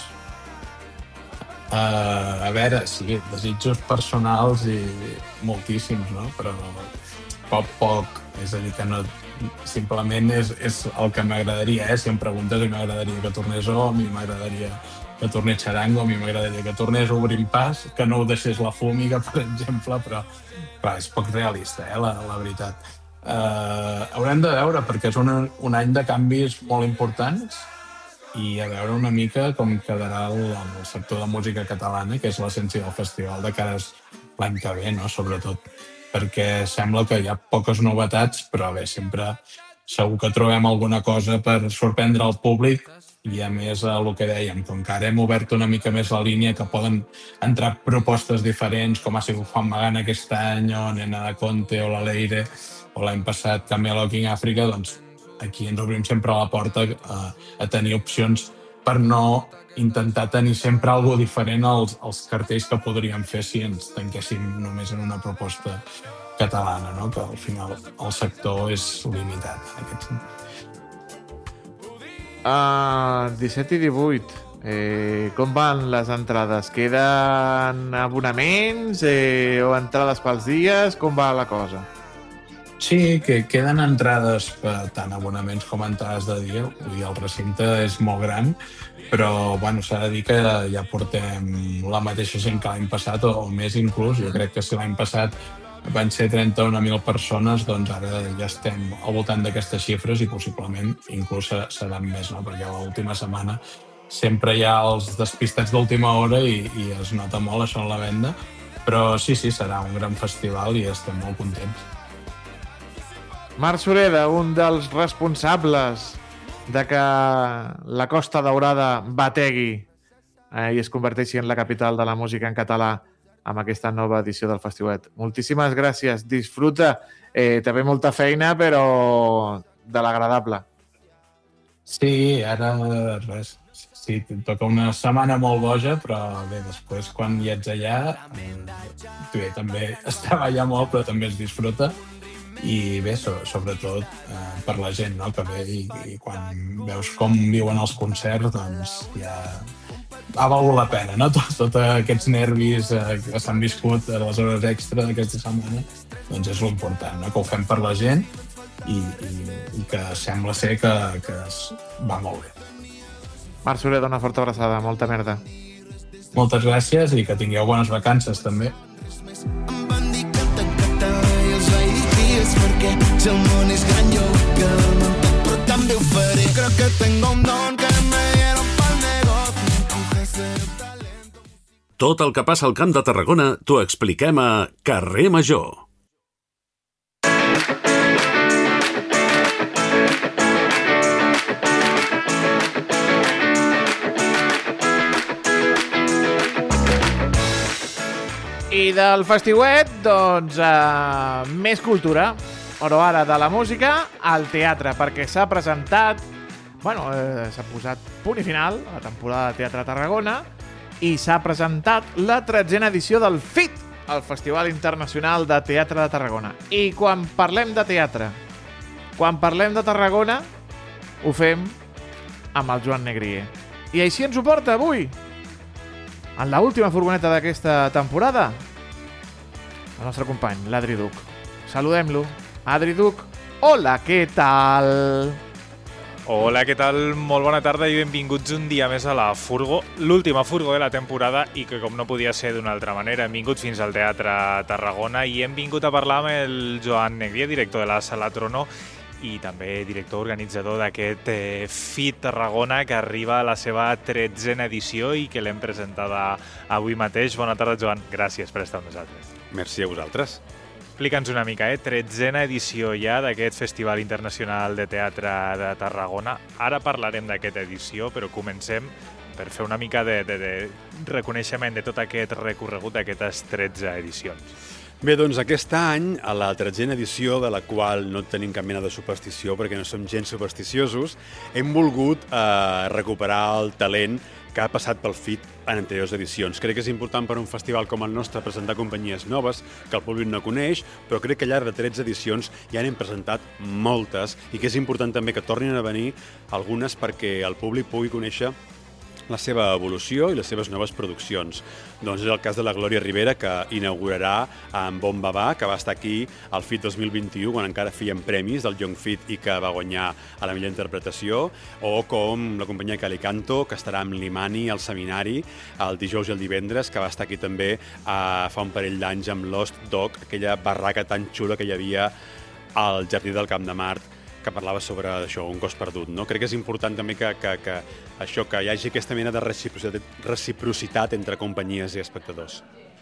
Speaker 5: Uh, a veure, sí, desitjos personals i moltíssims, no? Però poc, poc. És a dir, que no... Simplement és, és el que m'agradaria, eh? Si em preguntes, a mi m'agradaria que tornés O, a mi m'agradaria que tornés Charango, a mi m'agradaria que tornés Obrint Pas, que no ho deixés la Fúmiga, per exemple, però clar, és poc realista, eh? la, la veritat. Uh, haurem de veure, perquè és un, un any de canvis molt importants, i a veure una mica com quedarà el, el sector de música catalana, que és l'essència del festival de cara l'any que ve, no? Sobretot perquè sembla que hi ha poques novetats, però bé, sempre segur que trobem alguna cosa per sorprendre el públic, i a més el que dèiem, com que ara hem obert una mica més la línia, que poden entrar propostes diferents, com ha sigut Juan Magana aquest any, o Nena de Conte, o la Leire, o l'any passat Camelo King Africa, doncs aquí ens obrim sempre la porta a, a tenir opcions per no intentar tenir sempre alguna diferent als, als cartells que podríem fer si ens tanquéssim només en una proposta catalana, no? Que al final el sector és limitat en aquest sentit.
Speaker 2: Uh, disset i divuit. Eh, com van les entrades? Queden abonaments eh, o entrades pels dies? Com va la cosa?
Speaker 5: Sí, que queden entrades per tant abonaments com entrades de dia. Vull dir, el recinte és molt gran, però bueno, s'ha de dir que ja portem la mateixa gent que l'any passat, o, o més inclús. Jo crec que si l'any passat van ser trenta-una mil persones, doncs ara ja estem al voltant d'aquestes xifres i possiblement inclús seran més, no? Perquè l'última setmana sempre hi ha els despistats d'última hora i, i es nota molt això en la venda, però sí, sí, serà un gran festival i estem molt contents.
Speaker 2: Marc Sureda, un dels responsables de que la Costa Daurada bategui eh, i es converteixi en la capital de la música en català amb aquesta nova edició del Festiuet. Moltíssimes gràcies, disfruta. Eh, també molta feina, però de l'agradable.
Speaker 5: Sí, ara res. Sí, toca una setmana molt boja, però bé, després quan hi ets allà, bé, també es treballa molt, però també es disfruta. I bé, so, sobretot eh, per la gent, no? Que ve i, i quan veus com viuen els concerts, doncs ja ha valgut la pena, no? Tots tot aquests nervis eh, que s'han viscut a les hores extra d'aquesta setmana, doncs és l'important, no? Que ho fem per la gent i, i, i que sembla ser que, que es va molt bé.
Speaker 2: Marc Sureda, una forta abraçada, molta merda.
Speaker 5: Moltes gràcies i que tingueu bones vacances, també.
Speaker 6: Perquè si el món és gran jo vull quedar-me amb tot, però també ho faré. Creo que tengo un don que me dieron pa'l negocio, aunque sea talento.
Speaker 7: Tot el que passa al Camp de Tarragona t'ho expliquem a Carrer Major.
Speaker 2: I del festiuet, doncs, uh, més cultura. Però ara de la música al teatre, perquè s'ha presentat, bueno, eh, s'ha posat punt i final a la temporada de Teatre Tarragona i s'ha presentat la tretzena edició del FIT, el Festival Internacional de Teatre de Tarragona. I quan parlem de teatre, quan parlem de Tarragona, ho fem amb el Joan Negrier. I així ens ho porta avui, en l'última furgoneta d'aquesta temporada, el nostre company, l'Adri Duc. Saludem-lo. Adri Duc, hola, què tal?
Speaker 8: Hola, què tal? Molt bona tarda i benvinguts un dia més a la Furgo, l'última Furgo de la temporada i que com no podia ser d'una altra manera hem vingut fins al Teatre Tarragona i hem vingut a parlar amb el Joan Negrier, director de la Sala Tronó i també director organitzador d'aquest eh, Fit Tarragona que arriba a la seva tretzena edició i que l'hem presentada avui mateix. Bona tarda, Joan. Gràcies per estar amb nosaltres.
Speaker 9: Merci a vosaltres.
Speaker 8: Explica'ns una mica, eh? tretzena edició ja d'aquest Festival Internacional de Teatre de Tarragona. Ara parlarem d'aquesta edició, però comencem per fer una mica de, de, de reconeixement de tot aquest recorregut d'aquestes tretze edicions.
Speaker 9: Bé, doncs aquest any, a la tretzena edició, de la qual no tenim cap mena de superstició, perquè no som gens supersticiosos, hem volgut eh, recuperar el talent que ha passat pel Fit en anteriors edicions. Crec que és important per un festival com el nostre presentar companyies noves que el públic no coneix, però crec que al llarg de tretze edicions ja n'hem presentat moltes i que és important també que tornin a venir algunes perquè el públic pugui conèixer la seva evolució i les seves noves produccions. Doncs és el cas de la Glòria Rivera, que inaugurarà amb Bon Babà, que va estar aquí al Fit dos mil vint-i-u, quan encara feien premis del Young Fit i que va guanyar a la millor interpretació, o com la companyia Calicanto, que estarà amb l'Imani al seminari el dijous i el divendres, que va estar aquí també eh, fa un parell d'anys amb Lost Dog, aquella barraca tan xula que hi havia al Jardí del Camp de Mart, que parlava sobre això, un cos perdut. No? Crec que és important també que, que, que, això, que hi hagi aquesta mena de reciprocitat, reciprocitat entre companyies i espectadors.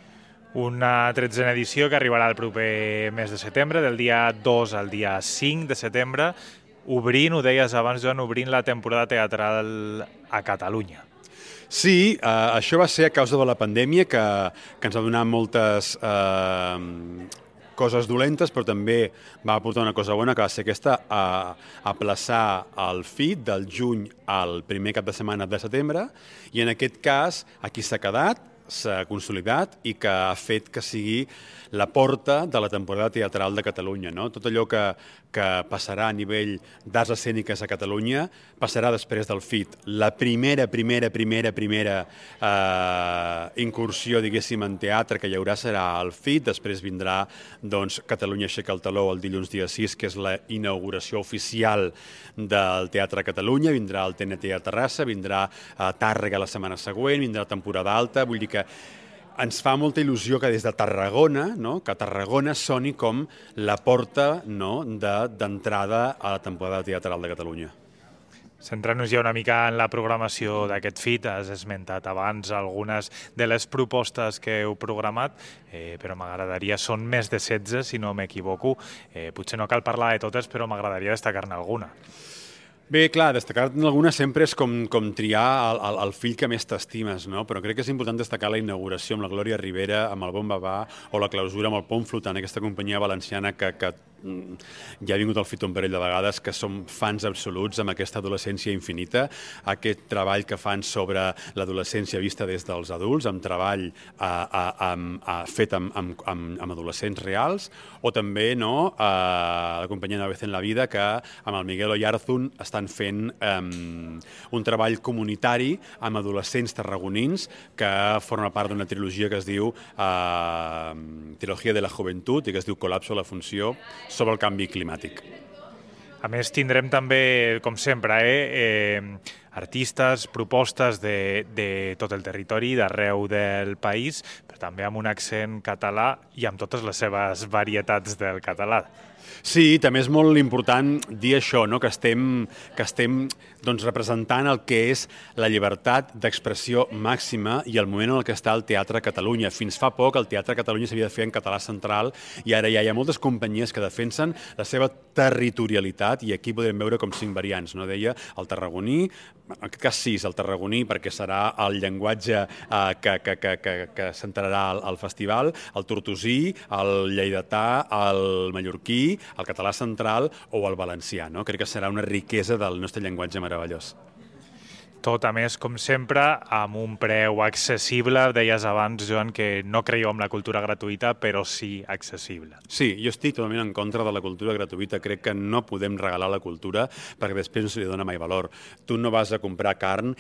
Speaker 8: Una tretzena edició que arribarà el proper mes de setembre, del dia dos al dia cinc de setembre, obrint, ho deies abans, Joan, obrint la temporada teatral a Catalunya.
Speaker 9: Sí, eh, això va ser a causa de la pandèmia, que, que ens va donar moltes Eh, coses dolentes, però també va aportar una cosa bona, que va ser aquesta, a aplaçar el Fit del juny al primer cap de setmana de setembre, i en aquest cas aquí s'ha quedat, s'ha consolidat i que ha fet que sigui la porta de la temporada teatral de Catalunya. No? Tot allò que, que passarà a nivell d'arts escèniques a Catalunya passarà després del Fit. La primera, primera, primera, primera eh, incursió, diguéssim, en teatre que hi haurà serà el Fit, després vindrà doncs, Catalunya aixeca el taló el dilluns dia sis, que és la inauguració oficial del Teatre a Catalunya, vindrà el T N T a Terrassa, vindrà a Tàrrega la setmana següent, vindrà temporada alta, vull dir que ens fa molta il·lusió que des de Tarragona, no? que Tarragona soni com la porta no? d'entrada a la temporada teatral de Catalunya.
Speaker 8: Centrant-nos ja una mica en la programació d'aquest Fit, has esmentat abans algunes de les propostes que heu programat, eh, però m'agradaria, són més de setze, si no m'equivoco. Eh, potser no cal parlar de totes, però m'agradaria destacar-ne alguna.
Speaker 9: Bé, clar, destacar-ne alguna sempre és com, com triar el, el, el fill que més t'estimes, no? Però crec que és important destacar la inauguració amb la Glòria Rivera, amb el Bon Babà, o la clausura amb el Pont Flotant, aquesta companyia valenciana que, que ja ha vingut al Fit un parell de vegades, que som fans absoluts amb aquesta adolescència infinita, aquest treball que fan sobre l'adolescència vista des dels adults, amb treball a, a, a, a, fet amb, amb, amb, amb adolescents reals, o també no, a la companyia Una vez en la vida, que amb el Miguel Oyarzun estan fent um, un treball comunitari amb adolescents tarragonins que forma part d'una trilogia que es diu uh, Trilogía de la Juventud i que es diu Colapso a la funció, sobre el canvi climàtic.
Speaker 8: A més, tindrem també, com sempre, eh, eh, artistes, propostes de, de tot el territori, d'arreu del país, però també amb un accent català i amb totes les seves varietats del català.
Speaker 9: Sí, també és molt important dir això, no? que estem, que estem doncs, representant el que és la llibertat d'expressió màxima i el moment en el que està el Teatre a Catalunya. Fins fa poc el Teatre a Catalunya s'havia de fer en català central i ara ja hi ha moltes companyies que defensen la seva territorialitat i aquí podrem veure com cinc variants. No? Deia el tarragoní, en aquest cas sis, el tarragoní perquè serà el llenguatge eh, que, que, que, que, que s'entrarà al, al festival, el tortosí, el lleidatà, el mallorquí, el català central o el valencià. No? Crec que serà una riquesa del nostre llenguatge meravellós.
Speaker 8: Tot, a més, com sempre, amb un preu accessible. Deies abans, Joan, que no creieu en la cultura gratuïta, però sí accessible.
Speaker 9: Sí, jo estic totalment en contra de la cultura gratuïta. Crec que no podem regalar la cultura perquè després no se li dona mai valor. Tu no vas a comprar carn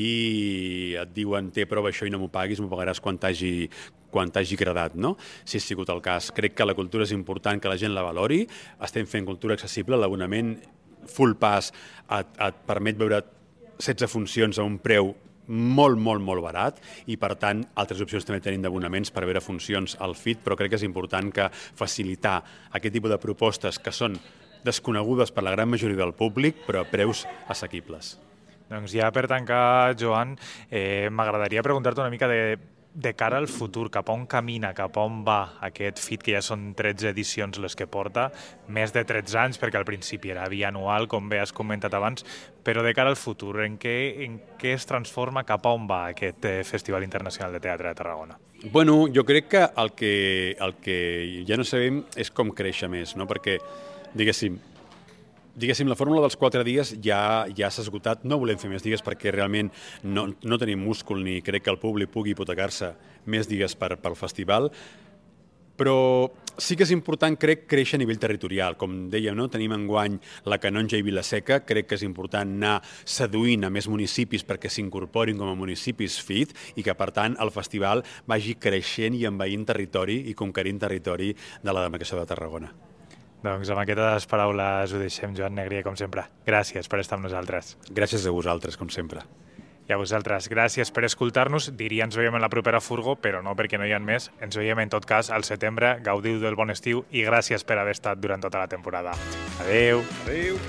Speaker 9: i et diuen té, prova això i no m'ho paguis, m'ho pagaràs quan t'hagi quan t'hagi agradat, no? Si ha sigut el cas. Crec que la cultura és important que la gent la valori. Estem fent cultura accessible, l'abonament Full Pass et, et permet veure setze funcions a un preu molt, molt, molt barat i, per tant, altres opcions també tenim d'abonaments per veure funcions al feed, però crec que és important que facilitar aquest tipus de propostes que són desconegudes per la gran majoria del públic, però a preus assequibles.
Speaker 8: Doncs ja per tancar, Joan, eh, m'agradaria preguntar-te una mica de, de cara al futur, cap on camina, cap on va aquest feed, que ja són tretze edicions les que porta, més de tretze anys, perquè al principi era bianual, com bé has comentat abans, però de cara al futur, en què, en què es transforma, cap on va aquest eh, Festival Internacional de Teatre de Tarragona?
Speaker 9: Bueno, jo crec que el que, el que ja no sabem és com créixer més, no? Perquè, diguéssim, Diguéssim, la fórmula dels quatre dies ja, ja s'ha esgotat. No volem fer més dies perquè realment no, no tenim múscul ni crec que el públic pugui hipotecar-se més dies per, pel festival. Però sí que és important, crec, créixer a nivell territorial. Com dèiem, no? Tenim enguany la Canonja i Vila-seca. Crec que és important anar seduint a més municipis perquè s'incorporin com a municipis feed i que, per tant, el festival vagi creixent i envaint territori i conquerint territori de la demarcació de Tarragona.
Speaker 8: Doncs amb aquestes paraules ho deixem, Joan Negrier, com sempre. Gràcies per estar amb nosaltres.
Speaker 9: Gràcies a vosaltres, com sempre.
Speaker 8: I a vosaltres, gràcies per escoltar-nos. Diria ens veiem en la propera furgo, però no perquè no hi ha més. Ens veiem en tot cas al setembre. Gaudiu del bon estiu i gràcies per haver estat durant tota la temporada. Adéu.
Speaker 9: Adéu.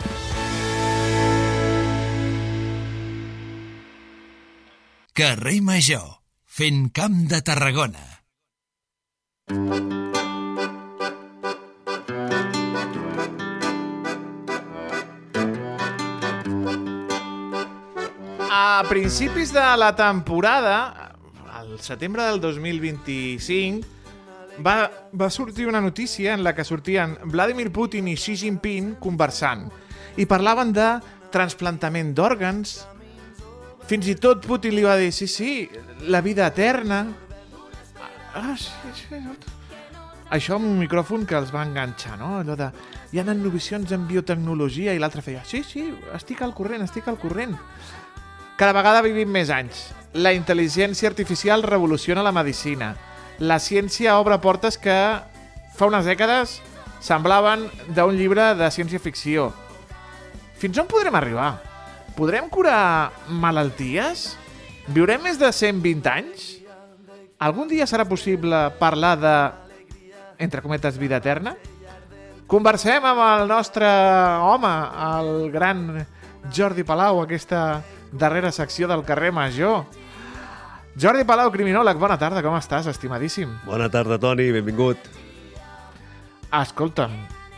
Speaker 3: Carrer Major, fent camp de Tarragona.
Speaker 2: A principis de la temporada, al setembre del dos mil vint-i-cinc, va, va sortir una notícia en la que sortien Vladimir Putin i Xi Jinping conversant i parlaven de trasplantament d'òrgans. Fins i tot Putin li va dir, sí, sí, la vida eterna. Ah, sí, sí. Això amb un micròfon que els va enganxar, no? Allò de, hi ha innovacions en biotecnologia i l'altre feia, sí, sí, estic al corrent, estic al corrent. Cada vegada vivim més anys. La intel·ligència artificial revoluciona la medicina. La ciència obre portes que fa unes dècades semblaven d'un llibre de ciència-ficció. Fins on podrem arribar? Podrem curar malalties? Viurem més de cent vint anys? Algun dia serà possible parlar de, entre cometes, vida eterna? Conversem amb el nostre home, el gran Jordi Palau, aquesta darrera secció del carrer Major. Jordi Palau, criminòleg, bona tarda, com estàs, estimadíssim?
Speaker 10: Bona tarda, Toni, benvingut.
Speaker 2: Escolta'm,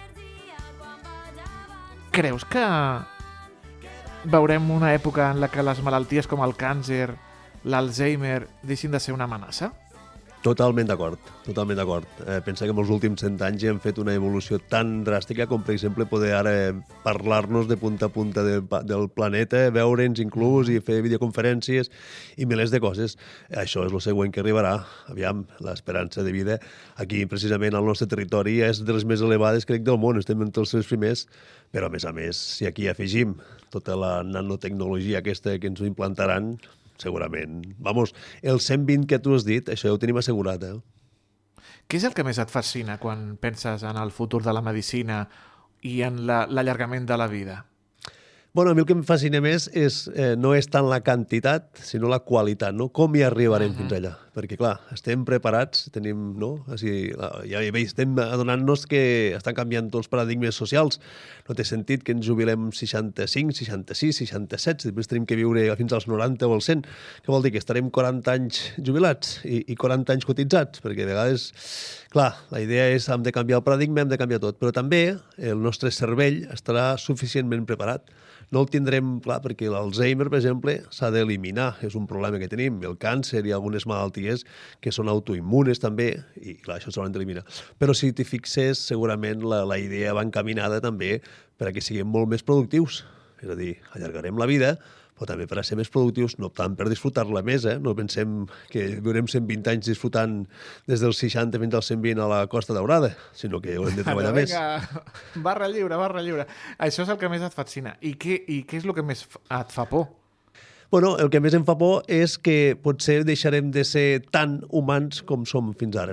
Speaker 2: creus que veurem una època en la que les malalties com el càncer, l'Alzheimer, deixin de ser una amenaça?
Speaker 10: Totalment d'acord, totalment d'acord. Eh, pensa que en els últims cent anys ja hem fet una evolució tan dràstica com, per exemple, poder ara parlar-nos de punta a punta de, del planeta, veure'ns inclús i fer videoconferències i milers de coses. Això és el següent que arribarà. Aviam, l'esperança de vida aquí, precisament, al nostre territori és de les més elevades, crec, del món. Estem entre els seus primers, però, a més a més, si aquí afegim tota la nanotecnologia aquesta que ens implantaran, segurament. Vamos, el cent vint que tu has dit, això ja ho tenim assegurat, eh?
Speaker 2: Què és el que més et fascina quan penses en el futur de la medicina i en l'allargament de la vida?
Speaker 10: Bueno, a mi el que em fascina més és, eh, no és tant la quantitat, sinó la qualitat, no? Com hi arribarem uh-huh. fins allà? Perquè, clar, estem preparats, tenim, no? O sigui, ja estem adonant-nos que estan canviant tots els paradigmes socials. No té sentit que ens jubilem seixanta-cinc, seixanta-sis, seixanta-set, després tenim que viure fins als noranta o als cent. Què vol dir? Que estarem quaranta anys jubilats i, i quaranta anys cotitzats, perquè a vegades, clar, la idea és hem de canviar el paradigma, hem de canviar tot, però també el nostre cervell estarà suficientment preparat. No el tindrem, clar, perquè l'Alzheimer, per exemple, s'ha d'eliminar. És un problema que tenim. El càncer i algunes malalties que són autoimmunes també, i clar, això s'hauran d'eliminar. Però si t'hi fixes, segurament la, la idea va encaminada també per a que siguem molt més productius. És a dir, allargarem la vida, però també per a ser més productius, no tant per disfrutar-la més, eh? No pensem que viurem cent vint anys disfrutant des dels seixanta fins als cent vint a la Costa Daurada, sinó que haurem de treballar
Speaker 2: no,
Speaker 10: més.
Speaker 2: Vinga, barra lliure, barra lliure. Això és el que més et fascina. I què, i què és el que més et fa por?
Speaker 10: Bueno, el que més em fa por és que potser deixarem de ser tan humans com som fins ara, no?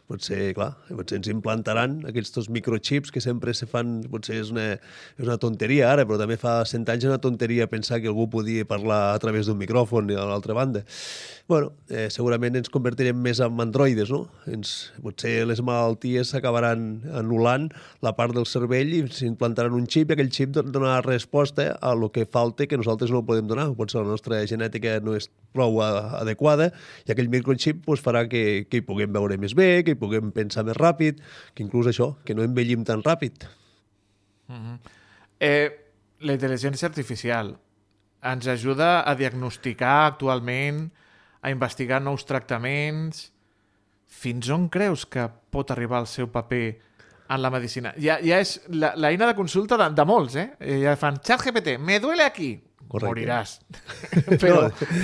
Speaker 10: potser, clar, potser ens implantaran aquests microchips que sempre se fan, potser és una, és una tonteria ara, però també fa cent anys una tonteria pensar que algú podia parlar a través d'un micròfon a l'altra banda. Bueno, eh, segurament ens convertirem més en androides, no? Ens, potser les malalties s'acabaran anul·lant la part del cervell i s'implantaran un xip i aquell xip donarà resposta a lo que falta que nosaltres no podem donar. Potser la nostra genètica no és prou adequada i aquell microchip pues, farà que, que hi puguem veure més bé, que hi puguem pensar més ràpid, que inclús això, que no envellim tan ràpid.
Speaker 2: Mm-hmm. eh, la intel·ligència artificial ens ajuda a diagnosticar actualment, a investigar nous tractaments. Fins on creus que pot arribar el seu paper en la medicina? Ja, ja és l'eina de consulta de, de molts, eh? Ja fan ChatGPT, me duele aquí. Correcte. Moriràs. Però...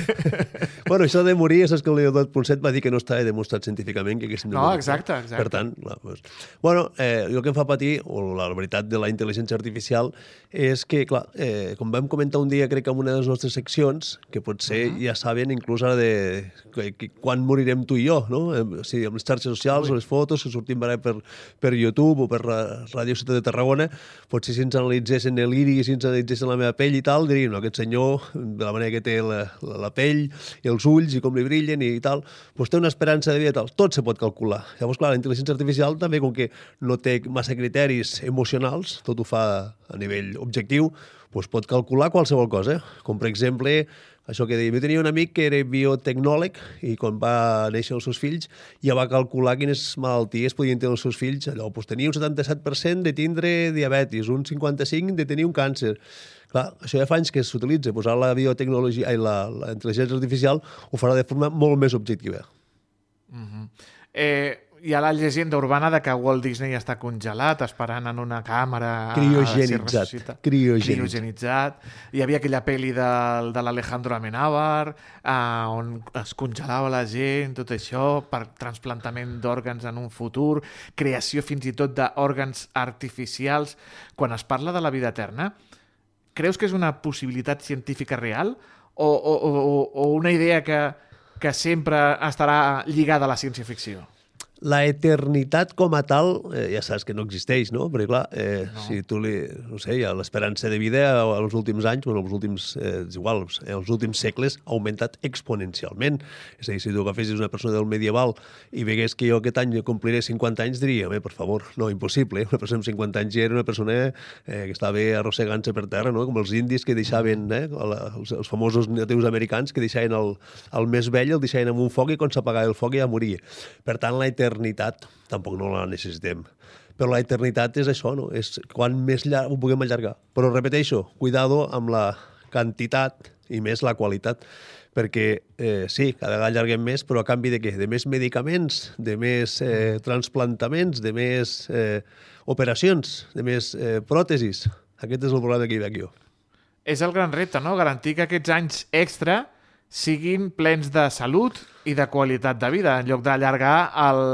Speaker 10: No. Bueno, això de morir, saps que el dos punt set va dir que no estava demostrat científicament que haguéssim de
Speaker 2: no,
Speaker 10: morir.
Speaker 2: exacte, exacte.
Speaker 10: Per tant, clar, doncs... bueno, eh, el que em fa patir, o la veritat de la intel·ligència artificial, és que, clar, eh, com vam comentar un dia, crec que en una de les nostres seccions, que potser uh -huh. ja saben inclús ara de que, que, quan morirem tu i jo, no? O sigui, amb les xarxes socials, Ui. o les fotos que sortim ara per, per YouTube o per Ràdio Ciutat de Tarragona, potser si ens analitzessin l'iri i si ens analitzessin la meva pell i tal, diríem, no, aquest senyor, de la manera que té la, la, la pell i els ulls i com li brillen i tal, doncs té una esperança de vida tal. Tot se pot calcular. Llavors, clar, la intel·ligència artificial també, com que no té massa criteris emocionals, tot ho fa a nivell objectiu, doncs pot calcular qualsevol cosa. Com, per exemple, això que deia, jo tenia un amic que era biotecnòleg i quan va néixer els seus fills ja va calcular quines malalties podien tenir els seus fills. Allò, doncs tenia un setanta-set per cent de tindre diabetis, un cinquanta-cinc per cent de tenir un càncer. Clar, això ja fa anys que s'utilitza. Posar la biotecnologia i la, la intel·ligència artificial ho farà de forma molt més objectiva.
Speaker 2: Uh-huh. eh, hi ha la llegenda urbana de que Walt Disney està congelat, esperant en una càmera...
Speaker 10: Criogenitzat.
Speaker 2: A
Speaker 10: Criogenitzat.
Speaker 2: Criogenitzat. Hi havia aquella pel·li de, de l'Alejandro Amenábar, eh, on es congelava la gent, tot això, per trasplantament d'òrgans en un futur, creació fins i tot d'òrgans artificials. Quan es parla de la vida eterna, creus que és una possibilitat científica real o, o, o, o una idea que, que sempre estarà lligada a la ciència-ficció?
Speaker 10: La eternitat com a tal, eh, ja saps que no existeix, no? Perquè, clar, eh, no. si tu li... No sé, ja l'esperança de vida als últims anys, bueno, als últims... Eh, igual, els últims segles ha augmentat exponencialment. És a dir, si tu agafessis una persona del medieval i vegués que jo aquest any compliré cinquanta anys, diria, per favor, no, impossible. Una persona amb cinquanta anys ja era una persona eh, que estava arrossegant-se per terra, no? Com els indis que deixaven, eh, els, els famosos natius americans que deixaven el, el més vell, el deixaven amb un foc i quan s'apagava el foc ja moria. Per tant, la eternitat tampoc no la necessitem. Però la eternitat és això, no? És quan més llarg ho puguem allargar. Però repeteixo, cuidado amb la quantitat i més la qualitat, perquè eh, sí, cada vegada allarguem més, però a canvi de què? De més medicaments, de més eh, transplantaments, de més eh, operacions, de més eh, pròtesis. Aquest és el problema que hi veig jo.
Speaker 2: És el gran repte, no? Garantir que aquests anys extra siguin plens de salut i de qualitat de vida, en lloc d'allargar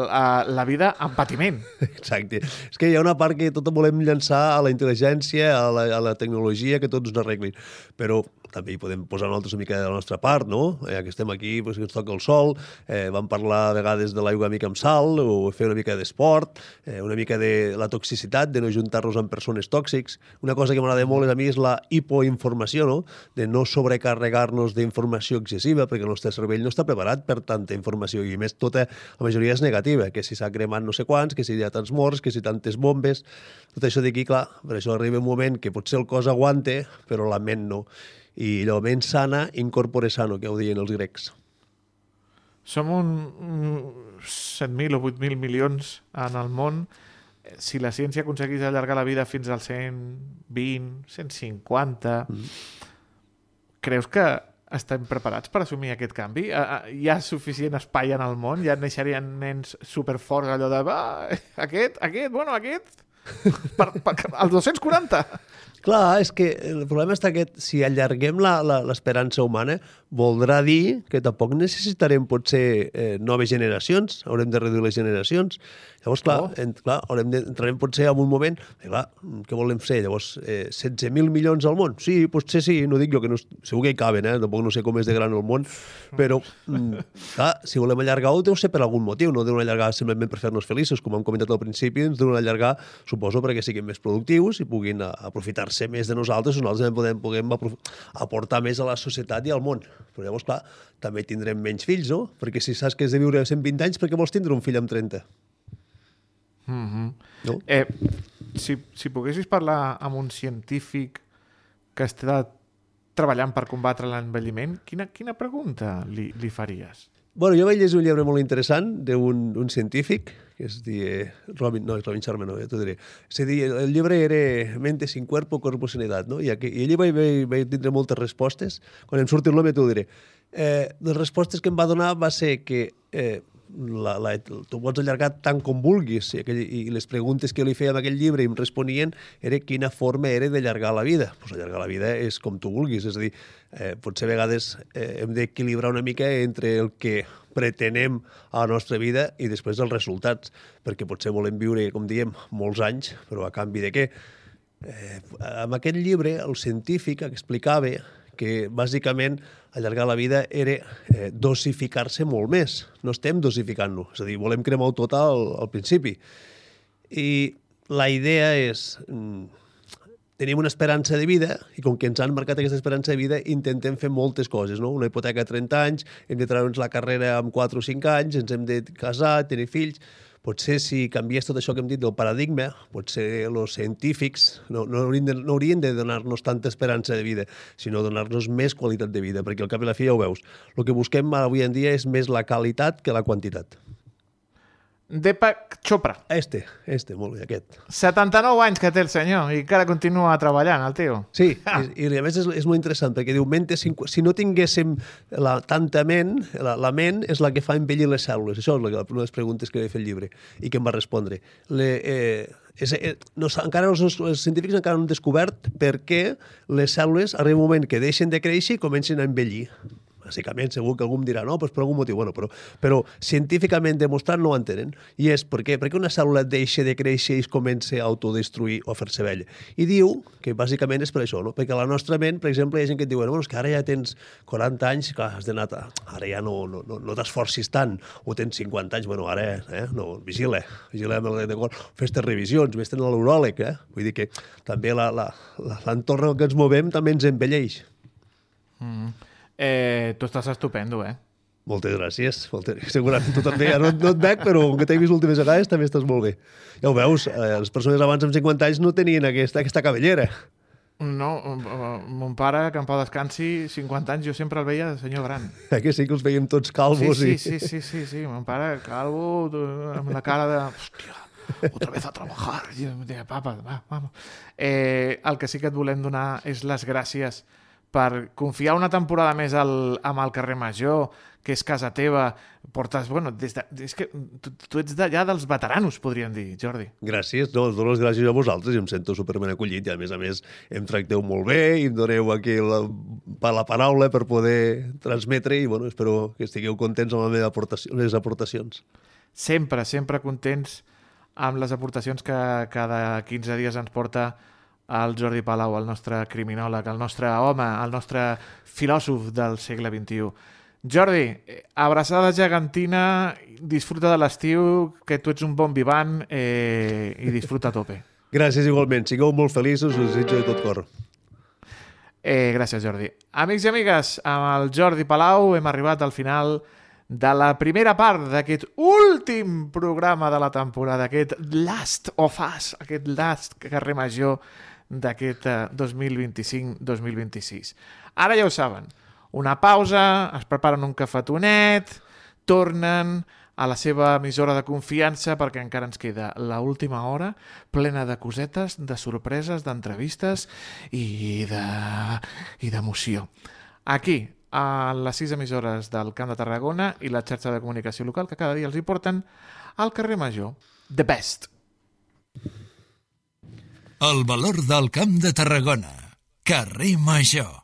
Speaker 2: la vida en patiment.
Speaker 10: Exacte. És que hi ha una part que tot volem llançar a la intel·ligència, a la, a la tecnologia, que tots ens arreglin. Però també hi podem posar nosaltres una mica de la nostra part, no? Ja que estem aquí, doncs, que ens toca el sol, eh, vam parlar a vegades de l'aigua mica amb sal, o fer una mica d'esport, eh, una mica de la toxicitat, de no juntar-nos amb persones tòxics. Una cosa que m'agrada molt a mi és la hipoinformació, no? De no sobrecarregar-nos d'informació excessiva, perquè el nostre cervell no està preparat per tanta informació, i a més tota la majoria és negativa, que si s'ha cremat no sé quants, que si hi ha tants morts, que si tantes bombes, tot això d'aquí, clar, per això arriba un moment que potser el cos aguante, però la ment no. I allò, ment sana, incorpore sano, que ho deien els grecs.
Speaker 2: Som un, un set mil o vuit mil milions en el món. Si la ciència aconseguís allargar la vida fins als cent vint, cent cinquanta, mm. creus que estem preparats per assumir aquest canvi? Hi ha suficient espai en el món? Ja neixerien nens superforts allò de ah, aquest, aquest, bueno, aquest... Per, per, els dos-cents quaranta?
Speaker 10: Clar, és que el problema està que si allarguem l'esperança humana, voldrà dir que tampoc necessitarem potser eh, noves generacions, haurem de reduir les generacions. Llavors, clar, oh. en, clar haurem de, entrarem potser en un moment, i clar, què volem fer? Llavors, eh, setze mil milions al món? Sí, potser sí, no dic jo que no, segur que hi caben, eh? Tampoc no sé com és de gran el món, però, mm, clar, si volem allargar-ho deu ser per algun motiu, no deuen allargar simplement per fer-nos feliços, com hem comentat al principi, ens deuen allargar, suposo, perquè siguin més productius i puguin aprofitar-se més de nosaltres, nosaltres podem, podem aportar més a la societat i al món. Però llavors, clar, també tindrem menys fills, no? Perquè si saps que has de viure cent vint anys, per què vols tindre un fill amb trenta?
Speaker 2: Mm-hmm.
Speaker 10: No?
Speaker 2: Eh, si, si poguessis parlar amb un científic que està treballant per combatre l'envelliment, quina, quina pregunta li, li faries?
Speaker 10: Bueno, jo vaig llegir un llibre molt interessant d'un un científic, que es diu Robin, no, Robin Sharma, no, ja t'ho diré. És a dir, el llibre era Mente sin cuerpo, cuerpo sin edad, no? I, aquí, i allí vaig, vaig, vaig tindre moltes respostes. Quan em surti el nom ja t'ho diré. Eh, les respostes que em va donar va ser que eh, la, la, tu pots allargar tant com vulguis, i, aquell, i les preguntes que jo li feia en aquell llibre i em responien era quina forma era d'allargar la vida. Pues allargar la vida és com tu vulguis, és a dir, eh, potser a vegades eh, hem d'equilibrar una mica entre el que pretenem a la nostra vida i després els resultats, perquè potser volem viure, com diem, molts anys, però a canvi de què? Eh, amb aquest llibre, el científic explicava que bàsicament allargar la vida era eh, dosificar-se molt més. No estem dosificant-lo, és a dir, volem cremar-ho tot al, al principi. I la idea és... Mm, tenim una esperança de vida i com que ens han marcat aquesta esperança de vida intentem fer moltes coses, no? Una hipoteca a trenta anys, hem de treure'ns la carrera amb quatre o cinc anys, ens hem de casar, tenir fills... Potser si canviés tot això que hem dit del paradigma, potser els científics no, no, haurien de, no haurien de donar-nos tanta esperança de vida, sinó donar-nos més qualitat de vida, perquè al cap i la fi ja ho veus. El que busquem avui en dia és més la qualitat que la quantitat.
Speaker 2: Deepak Chopra.
Speaker 10: Este, este, molt bé, aquest.
Speaker 2: setanta-nou anys que té el senyor i encara continua treballant, el tio.
Speaker 10: Sí, i, i a més és, és molt interessant, perquè diu, mente, si no tinguéssim la, tanta ment, la, la ment és la que fa envellir les cèl·lules. Això és la, una de les preguntes que vaig fer el llibre i que em va respondre. Le, eh, és, eh, no, encara els, els científics encara no han descobert per què les cèl·lules arriba un moment que deixen de créixer i comencen a envellir. Bàsicament, segur que algú em dirà, no, doncs per algun motiu. Bueno, però, però científicament demostrat no ho entenen. I és per què? Perquè una cèl·lula deixa de créixer i es comença a autodestruir o a fer-se vella. I diu que bàsicament és per això, no? Perquè la nostra ment, per exemple, hi ha gent que et diu, bueno, és que ara ja tens quaranta anys, clar, has d'anar... Ara ja no, no, no, no t'esforcis tant, o tens cinquanta anys, bueno, ara, eh, no, vigila, vigila amb el d'acord, fes-te revisions, vés-te'n a l'uròleg, eh? Vull dir que també l'entorn en què ens movem també ens envelleix.
Speaker 2: Mm. Eh, tu estàs estupendo, eh?
Speaker 10: Moltes gràcies. Moltes... Segurament tu també. No, no et veig, però com que t'he vist últimes vegades també estàs molt bé. Ja ho veus, eh, les persones abans amb cinquanta anys no tenien aquesta, aquesta cabellera.
Speaker 2: No, mon pare, que en pau descansi, cinquanta anys, jo sempre el veia de senyor gran.
Speaker 10: Eh que sí, que els veiem tots calvos?
Speaker 2: Sí,
Speaker 10: i...
Speaker 2: sí, sí, sí, sí, sí. Mon pare calvo, amb la cara de... Hòstia, otra vez a trabajar. I em deia, papa, va, vamos. Eh, el que sí que et volem donar és les gràcies per confiar una temporada més al, amb el carrer Major, que és casa teva, portes, bueno, des de, és que tu, tu ets d'allà dels veteranos, podríem dir, Jordi.
Speaker 10: Gràcies, no, us dono les gràcies a vosaltres i em sento superben acollit i a més a més em tracteu molt bé i em doneu aquí la, la paraula per poder transmetre i bueno, espero que estigueu contents amb la meva aportació, les aportacions.
Speaker 2: Sempre, sempre contents amb les aportacions que cada quinze dies ens porta el Jordi Palau, el nostre criminòleg, el nostre home, el nostre filòsof del segle vint-i-u. Jordi, abraçada gegantina, disfruta de l'estiu, que tu ets un bon vivant eh, i disfruta a tope.
Speaker 10: Gràcies igualment, sigueu molt feliços, us desitjo de tot cor.
Speaker 2: Eh, gràcies, Jordi. Amics i amigues, amb el Jordi Palau hem arribat al final de la primera part d'aquest últim programa de la temporada, aquest Last of Us, aquest Last Carrer Major d'aquest dos mil vint-i-cinc dos mil vint-i-sis. Ara ja ho saben, una pausa, es preparen un cafetonet, tornen a la seva emissora de confiança perquè encara ens queda l'última hora plena de cosetes, de sorpreses, d'entrevistes i de i d'emoció. Aquí, a les sis emissores del Camp de Tarragona i la xarxa de comunicació local que cada dia els hi porten al carrer Major. The best.
Speaker 3: El valor del Camp de Tarragona. Carrer Major.